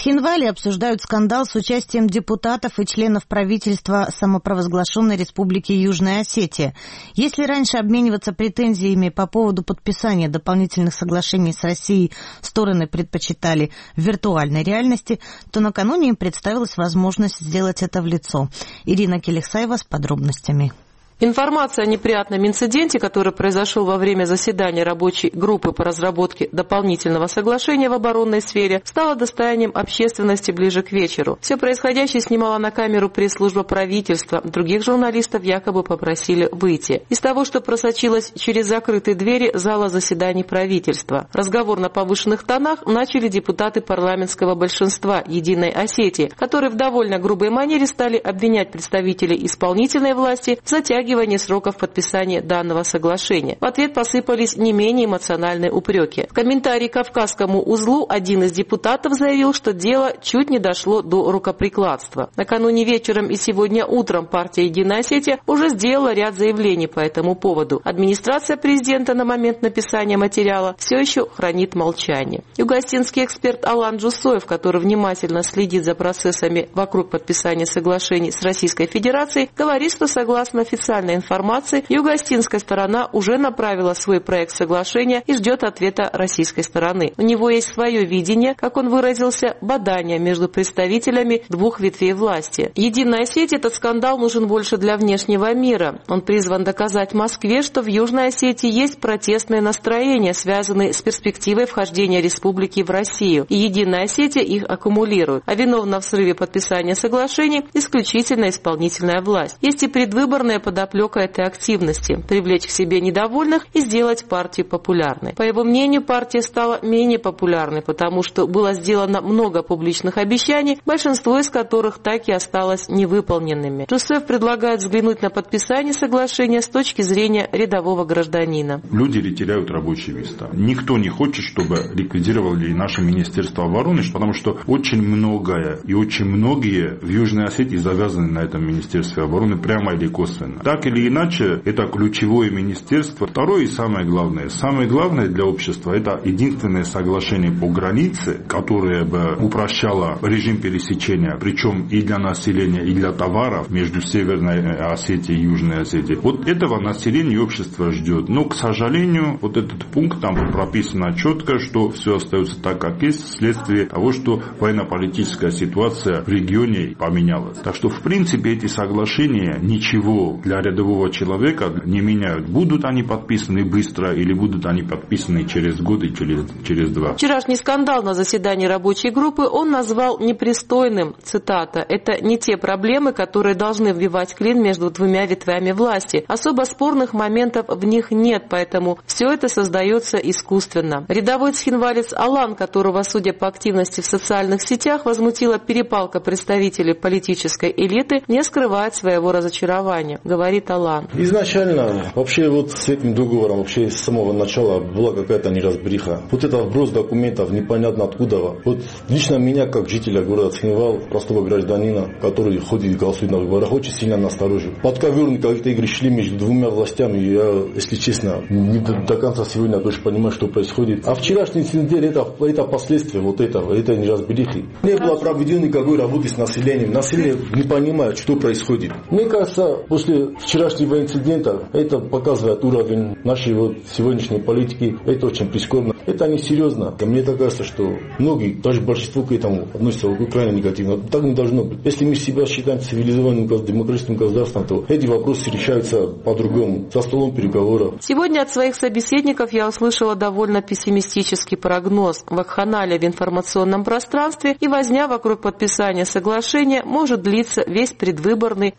Цхинвале обсуждают скандал с участием депутатов и членов правительства самопровозглашенной Республики Южная Осетия. Если раньше обмениваться претензиями по поводу подписания дополнительных соглашений с Россией стороны предпочитали в виртуальной реальности, то накануне им представилась возможность сделать это в лицо. Ирина Келексаева с подробностями. Информация о неприятном инциденте, который произошел во время заседания рабочей группы по разработке дополнительного соглашения в оборонной сфере, стала достоянием общественности ближе к вечеру. Все происходящее снимала на камеру пресс-служба правительства. Других журналистов якобы попросили выйти. Из того, что просочилось через закрытые двери зала заседаний правительства. Разговор на повышенных тонах начали депутаты парламентского большинства «Единой Осетии», которые в довольно грубой манере стали обвинять представителей исполнительной власти в затягивании сроков подписания данного соглашения. В ответ посыпались не менее эмоциональные упреки. В комментарии к Кавказскому узлу один из депутатов заявил, что дело чуть не дошло до рукоприкладства. Накануне вечером и сегодня утром партия «Единая Осетия» уже сделала ряд заявлений по этому поводу. Администрация президента на момент написания материала все еще хранит молчание. Югостинский эксперт Алан Джусоев, который внимательно следит за процессами вокруг подписания соглашений с Российской Федерацией, говорит, что согласно официальной информации, югостинская сторона уже направила свой проект соглашения и ждет ответа российской стороны. У него есть свое видение, как он выразился, бадания между представителями двух ветвей власти. Единой Осетии этот скандал нужен больше для внешнего мира. Он призван доказать Москве, что в Южной Осетии есть протестные настроения, связанные с перспективой вхождения республики в Россию, и Единая Осетия их аккумулирует. А виновна в срыве подписания соглашений исключительно исполнительная власть. Есть и предвыборная подоплека этой активности – привлечь к себе недовольных и сделать партию популярной. По его мнению, партия стала менее популярной, потому что было сделано много публичных обещаний, большинство из которых так и осталось невыполненными. Джусеф предлагает взглянуть на подписание соглашения с точки зрения рядового гражданина. Люди теряют рабочие места. Никто не хочет, чтобы ликвидировали наше Министерство обороны, потому что очень многое и очень многие в Южной Осетии завязаны на этом Министерстве обороны прямо или косвенно. Так или иначе, это ключевое министерство. Второе и самое главное для общества – это единственное соглашение по границе, которое бы упрощало режим пересечения, причем и для населения, и для товаров между Северной Осетией и Южной Осетией. Вот этого население и общество ждет. Но, к сожалению, вот этот пункт там прописано четко, что все остается так, как есть, вследствие того, что военно-политическая ситуация в регионе поменялась. Так что, в принципе, эти соглашения ничего для рядового человека не меняют. Будут они подписаны быстро или будут они подписаны через год и через два. Вчерашний скандал на заседании рабочей группы он назвал непристойным. Цитата: «Это не те проблемы, которые должны вбивать клин между двумя ветвями власти. Особо спорных моментов в них нет, поэтому все это создается искусственно». Рядовой цхинвалец Алан, которого, судя по активности в социальных сетях, возмутила перепалка представителей политической элиты, не скрывает своего разочарования. Говорит Алан. Изначально, вообще вот с этим договором, вообще с самого начала была какая-то неразбериха. Вот это вброс документов, непонятно откуда. Вот лично меня, как жителя города Цхинвал, простого гражданина, который ходит и голосует на выборах, очень сильно насторожил. Подковерные какие-то игры шли между двумя властями, и я, если честно, не до конца сегодня тоже понимаю, что происходит. А вчерашний инцидент, это последствия вот этого, этой неразберихи. Не было проведено никакой работы с населением. Население не понимает, что происходит. Мне кажется, после вчерашнего инцидента это показывает уровень нашей вот сегодняшней политики. Это очень прискорбно. Это несерьезно. Мне так кажется, что многие, даже большинство к этому относятся крайне негативно. Так не должно быть. Если мы себя считаем цивилизованным демократическим государством, то эти вопросы решаются по-другому, за столом переговоров. Сегодня от своих собеседников я услышала довольно пессимистический прогноз. Вакханалия в информационном пространстве и возня вокруг подписания соглашения может длиться весь предвыборный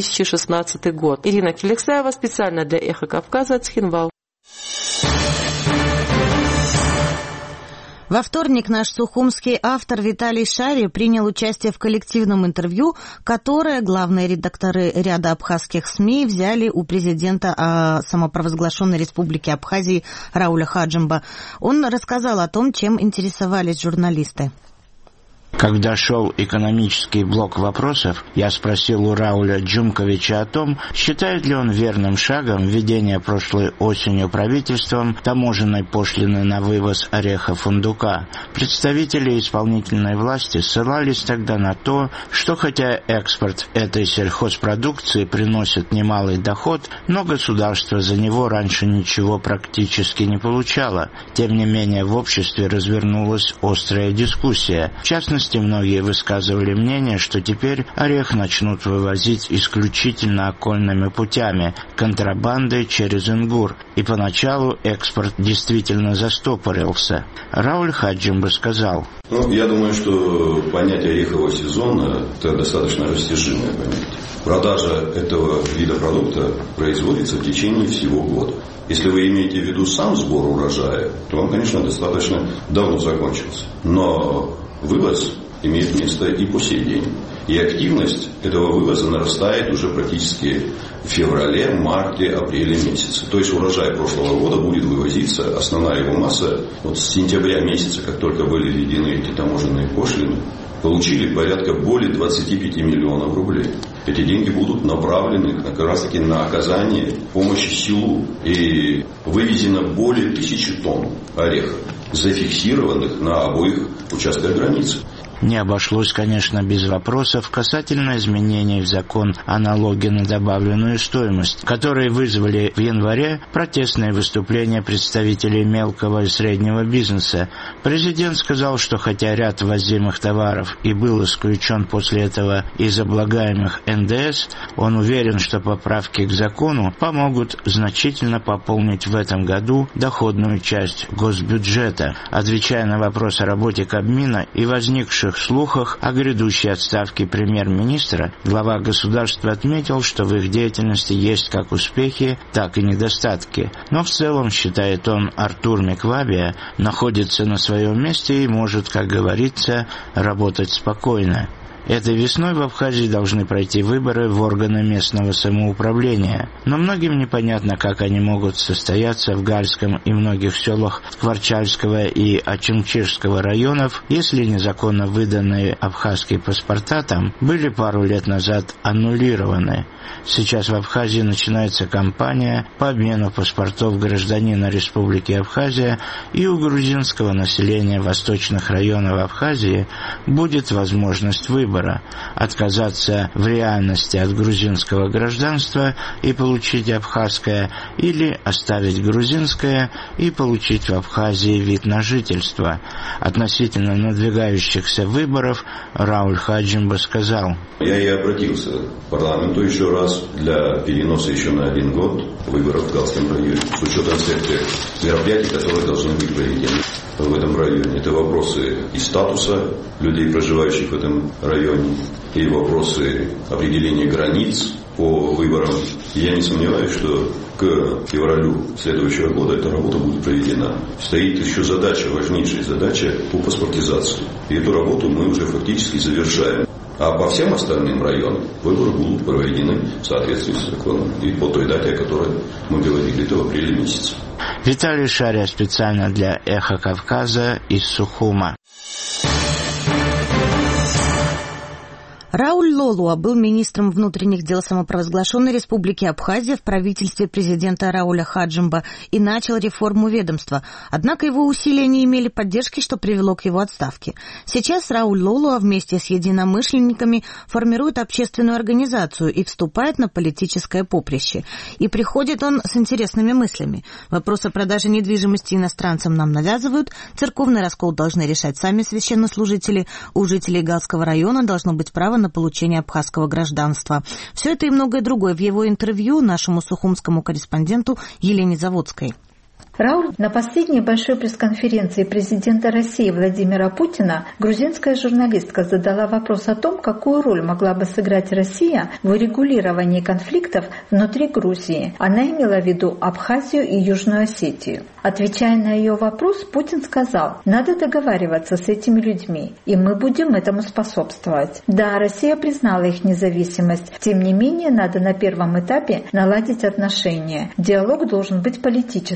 2016 год. Ирина Келексаева специально для «Эхо Кавказа», Цхинвал. Во вторник наш сухумский автор Виталий Шари принял участие в коллективном интервью, которое главные редакторы ряда абхазских СМИ взяли у президента самопровозглашенной республики Абхазии Рауля Хаджимба. Он рассказал о том, чем интересовались журналисты. Когда шел экономический блок вопросов, я спросил у Рауля Джумковича о том, считает ли он верным шагом введение прошлой осенью правительством таможенной пошлины на вывоз ореха-фундука. Представители исполнительной власти ссылались тогда на то, что хотя экспорт этой сельхозпродукции приносит немалый доход, но государство за него раньше ничего практически не получало. Тем не менее, в обществе развернулась острая дискуссия. В частности, многие высказывали мнение, что теперь орех начнут вывозить исключительно окольными путями, контрабандой через Ингур, и поначалу экспорт действительно застопорился. Рауль Хаджимба сказал: я думаю, что понятие орехового сезона – это достаточно растяжимое понятие. Продажа этого вида продукта производится в течение всего года. Если вы имеете в виду сам сбор урожая, то он, конечно, достаточно давно закончился. Но вывоз имеет место и по сей день. И активность этого вывоза нарастает уже практически в феврале, марте, апреле месяце. То есть урожай прошлого года будет вывозиться, основная его масса, вот с сентября месяца, как только были введены эти таможенные пошлины, получили порядка более 25 миллионов рублей. Эти деньги будут направлены как раз таки на оказание помощи селу. И вывезено более 1000 тонн ореха, зафиксированных на обоих участках границы. Не обошлось, конечно, без вопросов касательно изменений в закон о налоге на добавленную стоимость, которые вызвали в январе протестные выступления представителей мелкого и среднего бизнеса. Президент сказал, что хотя ряд ввозимых товаров и был исключен после этого из облагаемых НДС, он уверен, что поправки к закону помогут значительно пополнить в этом году доходную часть госбюджета. Отвечая на вопрос о работе Кабмина и возникших слухах о грядущей отставке премьер-министра, глава государства отметил, что в их деятельности есть как успехи, так и недостатки. Но в целом, считает он, Артур Меквабия находится на своем месте и может, как говорится, работать спокойно. Этой весной в Абхазии должны пройти выборы в органы местного самоуправления. Но многим непонятно, как они могут состояться в Гальском и многих селах Кварчальского и Ачимчирского районов, если незаконно выданные абхазские паспорта там были пару лет назад аннулированы. Сейчас в Абхазии начинается кампания по обмену паспортов гражданина Республики Абхазия, и у грузинского населения восточных районов Абхазии будет возможность выбора – отказаться в реальности от грузинского гражданства и получить абхазское, или оставить грузинское и получить в Абхазии вид на жительство. Относительно надвигающихся выборов Рауль Хаджимба сказал: я и обратился к парламенту еще раз для переноса еще на 1 год выборов в Галском районе, с учетом всех тех мероприятий, которые должны быть проведены в этом районе. Это вопросы и статуса людей, проживающих в этом районе, и вопросы определения границ по выборам. Я не сомневаюсь, что к февралю следующего года эта работа будет проведена. Стоит еще задача, важнейшая задача по паспортизации. И эту работу мы уже фактически завершаем. А по всем остальным районам выборы будут проведены в соответствии с законом и по той дате, о которой мы говорили, это в апреле месяце. Виталий Шария специально для «Эхо Кавказа» из Сухума. Рауль Лолуа был министром внутренних дел самопровозглашенной Республики Абхазия в правительстве президента Рауля Хаджимба и начал реформу ведомства. Однако его усилия не имели поддержки, что привело к его отставке. Сейчас Рауль Лолуа вместе с единомышленниками формирует общественную организацию и вступает на политическое поприще. И приходит он с интересными мыслями. Вопрос о продаже недвижимости иностранцам нам навязывают, церковный раскол должны решать сами священнослужители, у жителей Галского района должно быть право на получение абхазского гражданства. Все это и многое другое в его интервью нашему сухумскому корреспонденту Елене Заводской. Рауль, на последней большой пресс-конференции президента России Владимира Путина грузинская журналистка задала вопрос о том, какую роль могла бы сыграть Россия в урегулировании конфликтов внутри Грузии. Она имела в виду Абхазию и Южную Осетию. Отвечая на ее вопрос, Путин сказал: «Надо договариваться с этими людьми, и мы будем этому способствовать». Да, Россия признала их независимость, тем не менее надо на первом этапе наладить отношения. Диалог должен быть политический,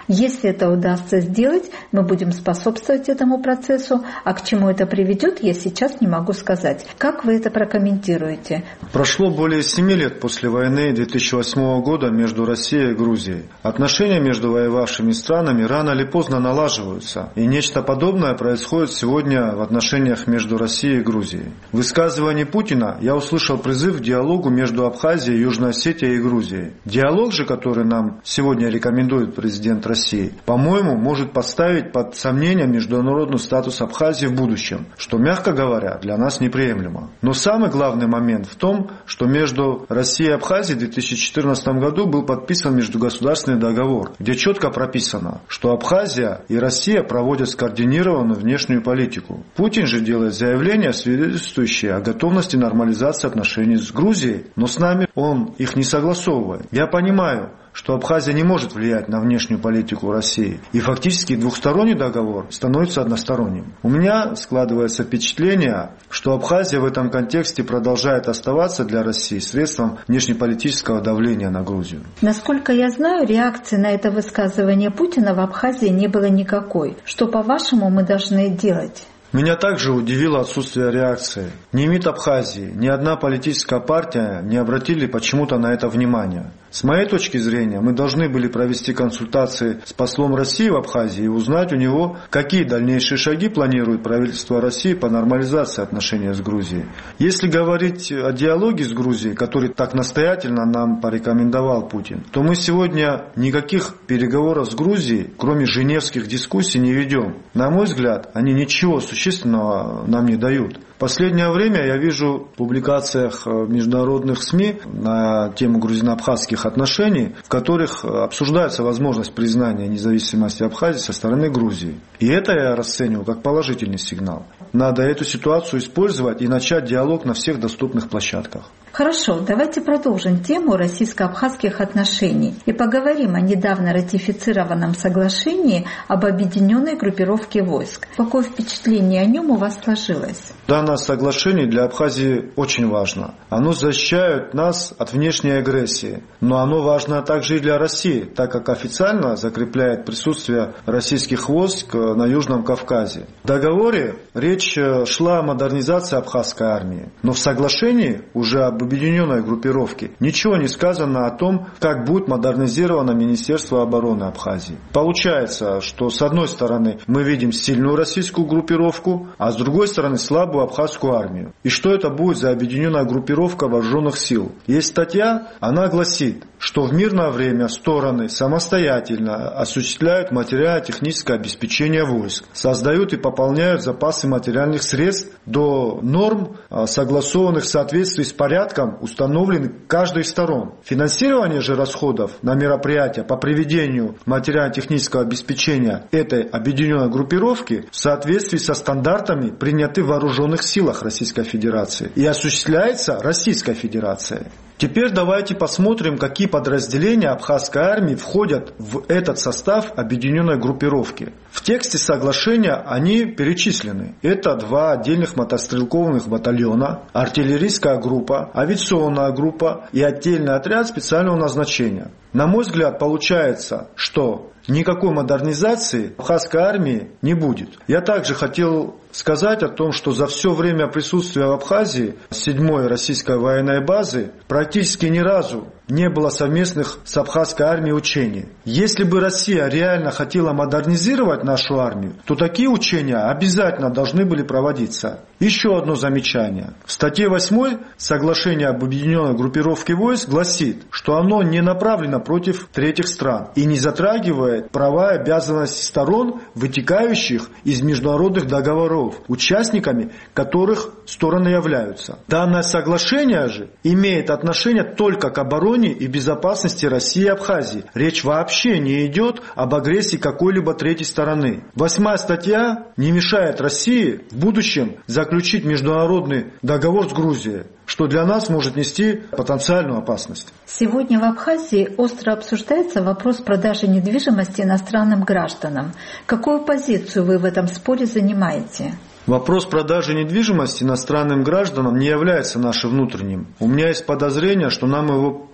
Если это удастся сделать, мы будем способствовать этому процессу, а к чему это приведет, я сейчас не могу сказать. Как вы это прокомментируете? Прошло более 7 лет после войны 2008 года между Россией и Грузией. Отношения между воевавшими странами рано или поздно налаживаются, и нечто подобное происходит сегодня в отношениях между Россией и Грузией. В высказывании Путина я услышал призыв к диалогу между Абхазией, Южной Осетией и Грузией. Диалог же, который нам сегодня рекомендует президент России, по-моему, может поставить под сомнение международный статус Абхазии в будущем, что, мягко говоря, для нас неприемлемо. Но самый главный момент в том, что между Россией и Абхазией в 2014 году был подписан междугосударственный договор, где четко прописано, что Абхазия и Россия проводят скоординированную внешнюю политику. Путин же делает заявления, свидетельствующие о готовности нормализации отношений с Грузией, но с нами он их не согласовывает. Я понимаю, что Абхазия не может влиять на внешнюю политику России, и фактически двухсторонний договор становится односторонним. У меня складывается впечатление, что Абхазия в этом контексте продолжает оставаться для России средством внешнеполитического давления на Грузию. Насколько я знаю, реакции на это высказывание Путина в Абхазии не было никакой. Что, по-вашему, мы должны делать? Меня также удивило отсутствие реакции. Ни МИД Абхазии, ни одна политическая партия не обратили почему-то на это внимание. С моей точки зрения, мы должны были провести консультации с послом России в Абхазии и узнать у него, какие дальнейшие шаги планирует правительство России по нормализации отношений с Грузией. Если говорить о диалоге с Грузией, который так настоятельно нам порекомендовал Путин, то мы сегодня никаких переговоров с Грузией, кроме женевских дискуссий, не ведем. На мой взгляд, они ничего существенного нам не дают. В последнее время я вижу в публикациях международных СМИ на тему грузино-абхазских отношений, в которых обсуждается возможность признания независимости Абхазии со стороны Грузии. И это я расцениваю как положительный сигнал. Надо эту ситуацию использовать и начать диалог на всех доступных площадках. Хорошо, давайте продолжим тему российско-абхазских отношений и поговорим о недавно ратифицированном соглашении об объединенной группировке войск. Какое впечатление о нем у вас сложилось? Данное соглашение для Абхазии очень важно. Оно защищает нас от внешней агрессии, но оно важно также и для России, так как официально закрепляет присутствие российских войск на Южном Кавказе. В договоре речь шла о модернизации абхазской армии, но в соглашении уже об объединенной группировке ничего не сказано о том, как будет модернизировано Министерство обороны Абхазии. Получается, что с одной стороны мы видим сильную российскую группировку, а с другой стороны слабую абхазскую армию. И что это будет за объединенная группировка вооруженных сил? Есть статья, она гласит, что в мирное время стороны самостоятельно осуществляют материально-техническое обеспечение войск, создают и пополняют запасы материальных средств до норм, согласованных в соответствии с порядком, установленных каждой из сторон. Финансирование же расходов на мероприятия по приведению материально-технического обеспечения этой объединенной группировки в соответствии со стандартами, приняты в вооруженных силах Российской Федерации и осуществляется Российской Федерацией. Теперь давайте посмотрим, какие подразделения абхазской армии входят в этот состав объединенной группировки. В тексте соглашения они перечислены. Это 2 отдельных мотострелковых батальона, артиллерийская группа, авиационная группа и отдельный отряд специального назначения. На мой взгляд, получается, что никакой модернизации абхазской армии не будет. Я также хотел сказать о том, что за все время присутствия в Абхазии 7-й российской военной базы практически ни разу не было совместных с абхазской армией учений. Если бы Россия реально хотела модернизировать нашу армию, то такие учения обязательно должны были проводиться. Еще одно замечание. В статье 8 соглашение об объединенной группировке войск гласит, что оно не направлено против третьих стран и не затрагивает права и обязанности сторон, вытекающих из международных договоров, участниками которых стороны являются. Данное соглашение же имеет отношение только к обороне и безопасности России и Абхазии. Речь вообще не идет об агрессии какой-либо третьей стороны. 8 статья не мешает России в будущем заключить международный договор с Грузией, что для нас может нести потенциальную опасность. Сегодня в Абхазии остро обсуждается вопрос продажи недвижимости иностранным гражданам. Какую позицию вы в этом споре занимаете? Вопрос продажи недвижимости иностранным гражданам не является нашим внутренним. У меня есть подозрение, что нам его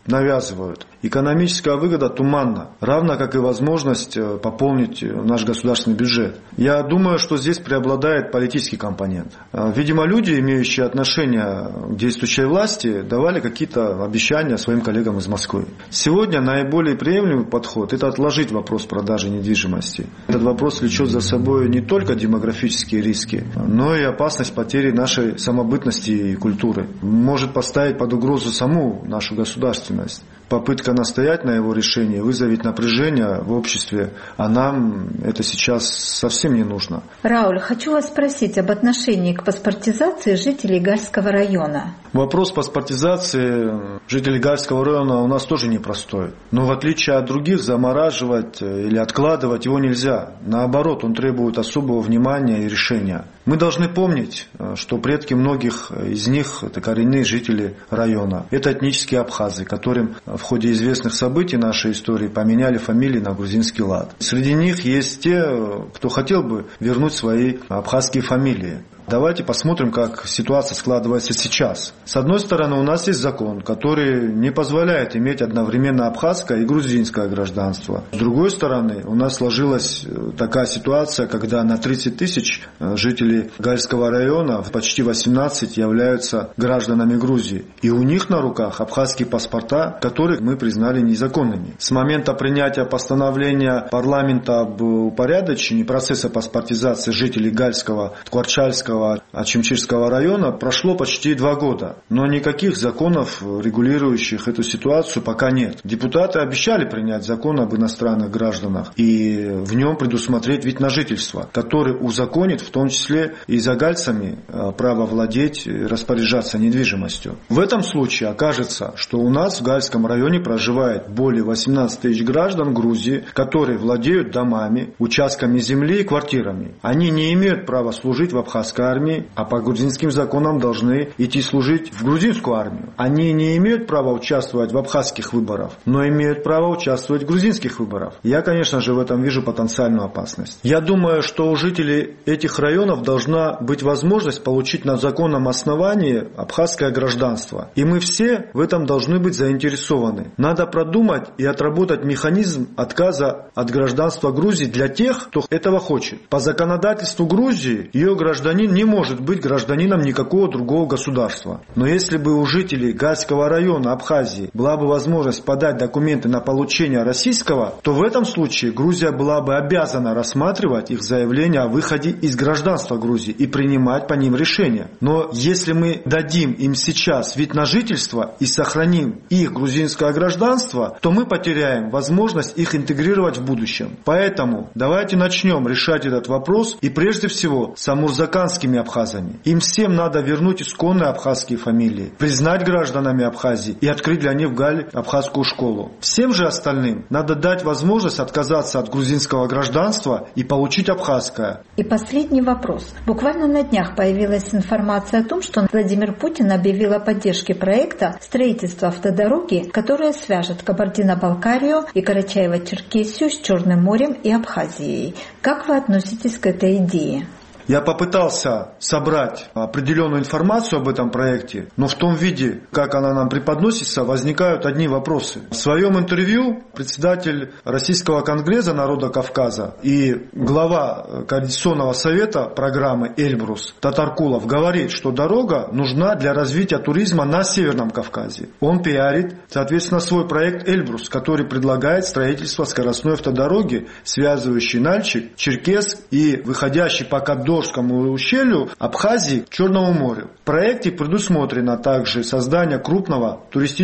навязывают. Экономическая выгода туманна, равно как и возможность пополнить наш государственный бюджет. Я думаю, что здесь преобладает политический компонент. Видимо, люди, имеющие отношение к действующей власти, давали какие-то обещания своим коллегам из Москвы. Сегодня наиболее приемлемый подход – это отложить вопрос продажи недвижимости. Этот вопрос влечет за собой не только демографические риски, но и опасность потери нашей самобытности и культуры. Может поставить под угрозу саму нашу государственность. Попытка настоять на его решении вызовет напряжение в обществе, а нам это сейчас совсем не нужно. Рауль, хочу вас спросить об отношении к паспортизации жителей Гальского района. Вопрос паспортизации жителей Гальского района у нас тоже непростой. Но в отличие от других, замораживать или откладывать его нельзя. Наоборот, он требует особого внимания и решения. Мы должны помнить, что предки многих из них – это коренные жители района. Это этнические абхазы, которым в ходе известных событий нашей истории поменяли фамилии на грузинский лад. Среди них есть те, кто хотел бы вернуть свои абхазские фамилии. Давайте посмотрим, как ситуация складывается сейчас. С одной стороны, у нас есть закон, который не позволяет иметь одновременно абхазское и грузинское гражданство. С другой стороны, у нас сложилась такая ситуация, когда на 30 тысяч жителей Гальского района почти 18 являются гражданами Грузии. И у них на руках абхазские паспорта, которых мы признали незаконными. С момента принятия постановления парламента об упорядочении процесса паспортизации жителей Гальского, Ткварчальского, Ачимчирского района прошло почти 2 года. Но никаких законов, регулирующих эту ситуацию, пока нет. Депутаты обещали принять закон об иностранных гражданах и в нем предусмотреть вид на жительство, который узаконит в том числе и за гальцами право владеть и распоряжаться недвижимостью. В этом случае окажется, что у нас в Гальском районе проживает более 18 тысяч граждан Грузии, которые владеют домами, участками земли и квартирами. Они не имеют права служить в абхазской армии, а по грузинским законам должны идти служить в грузинскую армию. Они не имеют права участвовать в абхазских выборах, но имеют право участвовать в грузинских выборах. Я, конечно же, в этом вижу потенциальную опасность. Я думаю, что у жителей этих районов должна быть возможность получить на законном основании абхазское гражданство. И мы все в этом должны быть заинтересованы. Надо продумать и отработать механизм отказа от гражданства Грузии для тех, кто этого хочет. По законодательству Грузии ее гражданин не может быть гражданином никакого другого государства. Но если бы у жителей Гальского района Абхазии была бы возможность подать документы на получение российского, то в этом случае Грузия была бы обязана рассматривать их заявление о выходе из гражданства Грузии и принимать по ним решения. Но если мы дадим им сейчас вид на жительство и сохраним их грузинское гражданство, то мы потеряем возможность их интегрировать в будущем. Поэтому давайте начнем решать этот вопрос и прежде всего с амурзаканскими абхазами. Им всем надо вернуть исконные абхазские фамилии, признать гражданами Абхазии и открыть для них в Гале абхазскую школу. Всем же остальным надо дать возможность отказаться от грузинского гражданства и получить абхазское. И последний вопрос. Буквально на днях появилась информация о том, что Владимир Путин объявил о поддержке проекта строительства автодороги, которая свяжет Кабардино-Балкарию и Карачаево-Черкесию с Черным морем и Абхазией. Как вы относитесь к этой идее? Я попытался собрать определенную информацию об этом проекте, но в том виде, как она нам преподносится, возникают одни вопросы. В своем интервью председатель Российского конгресса народа Кавказа и глава Координационного совета программы «Эльбрус» Татаркулов говорит, что дорога нужна для развития туризма на Северном Кавказе. Он пиарит, соответственно, свой проект «Эльбрус», который предлагает строительство скоростной автодороги, связывающей Нальчик, Черкесск и выходящей по Каддорскому ущелью Абхазии к Черному морю. В проекте предусмотрено также создание крупного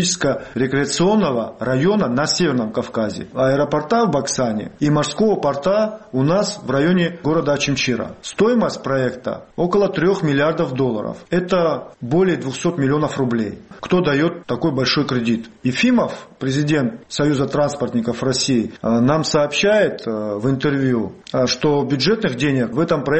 туристическо-рекреационного района на Северном Кавказе, аэропорта в Баксане и морского порта у нас в районе города Ачимчира. Стоимость проекта около $3 миллиардов. Это более 200 миллионов рублей. Кто дает такой большой кредит? Ефимов, президент Союза транспортников России, нам сообщает в интервью, что бюджетных денег в этом проекте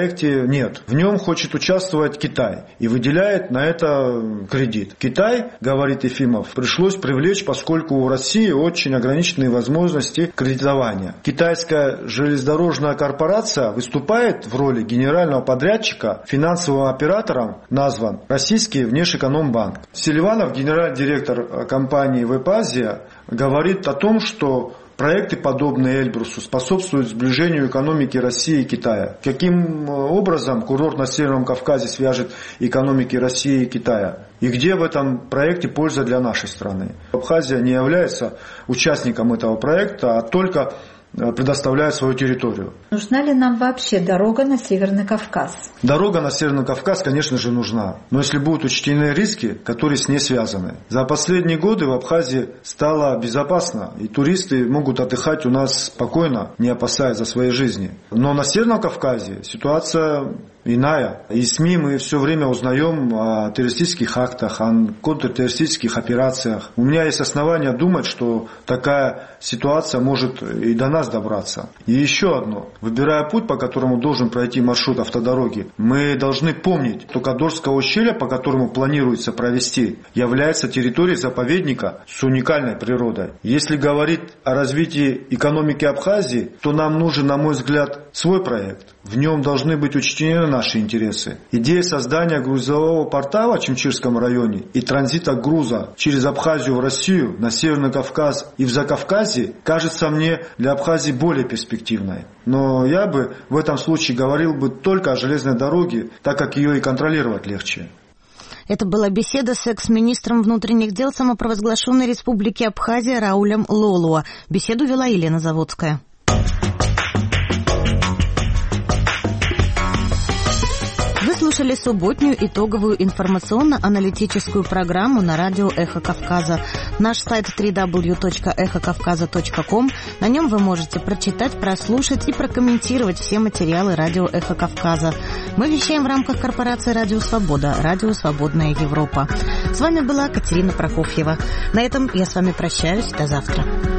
нет. В нем хочет участвовать Китай и выделяет на это кредит. Китай, говорит Ефимов, пришлось привлечь, поскольку у России очень ограниченные возможности кредитования. Китайская железнодорожная корпорация выступает в роли генерального подрядчика, финансовым оператором назван Российский Внешэкономбанк. Селиванов, генеральный директор компании «Веб-Азия», говорит о том, что проекты, подобные Эльбрусу, способствуют сближению экономики России и Китая. Каким образом курорт на Северном Кавказе свяжет экономики России и Китая? И где в этом проекте польза для нашей страны? Абхазия не является участником этого проекта, а только предоставляет свою территорию. Нужна ли нам вообще дорога на Северный Кавказ? Дорога на Северный Кавказ, конечно же, нужна. Но если будут учтены риски, которые с ней связаны. За последние годы в Абхазии стало безопасно, и туристы могут отдыхать у нас спокойно, не опасаясь за свои жизни. Но на Северном Кавказе ситуация иная. Из СМИ мы все время узнаем о террористических актах, о контртеррористических операциях. У меня есть основания думать, что такая ситуация может и до нас добраться. И еще одно. Выбирая путь, по которому должен пройти маршрут автодороги, мы должны помнить, что Кадорское ущелье, по которому планируется провести, является территорией заповедника с уникальной природой. Если говорить о развитии экономики Абхазии, то нам нужен, на мой взгляд, свой проект. В нем должны быть учтены наши интересы. Идея создания грузового порта в Ачимчирском районе и транзита груза через Абхазию в Россию, на Северный Кавказ и в Закавказье кажется мне для Абхазии более перспективной. Но я бы в этом случае говорил бы только о железной дороге, так как ее и контролировать легче. Это была беседа с экс-министром внутренних дел самопровозглашенной республики Абхазия Раулем Лолуа. Беседу вела Елена Заводская. Вы слушали субботнюю итоговую информационно-аналитическую программу на радио «Эхо Кавказа». Наш сайт www.эхокавказа.ком. На нем вы можете прочитать, прослушать и прокомментировать все материалы радио «Эхо Кавказа». Мы вещаем в рамках корпорации «Радио Свобода», «Радио Свободная Европа». С вами была Катерина Прокофьева. На этом я с вами прощаюсь. До завтра.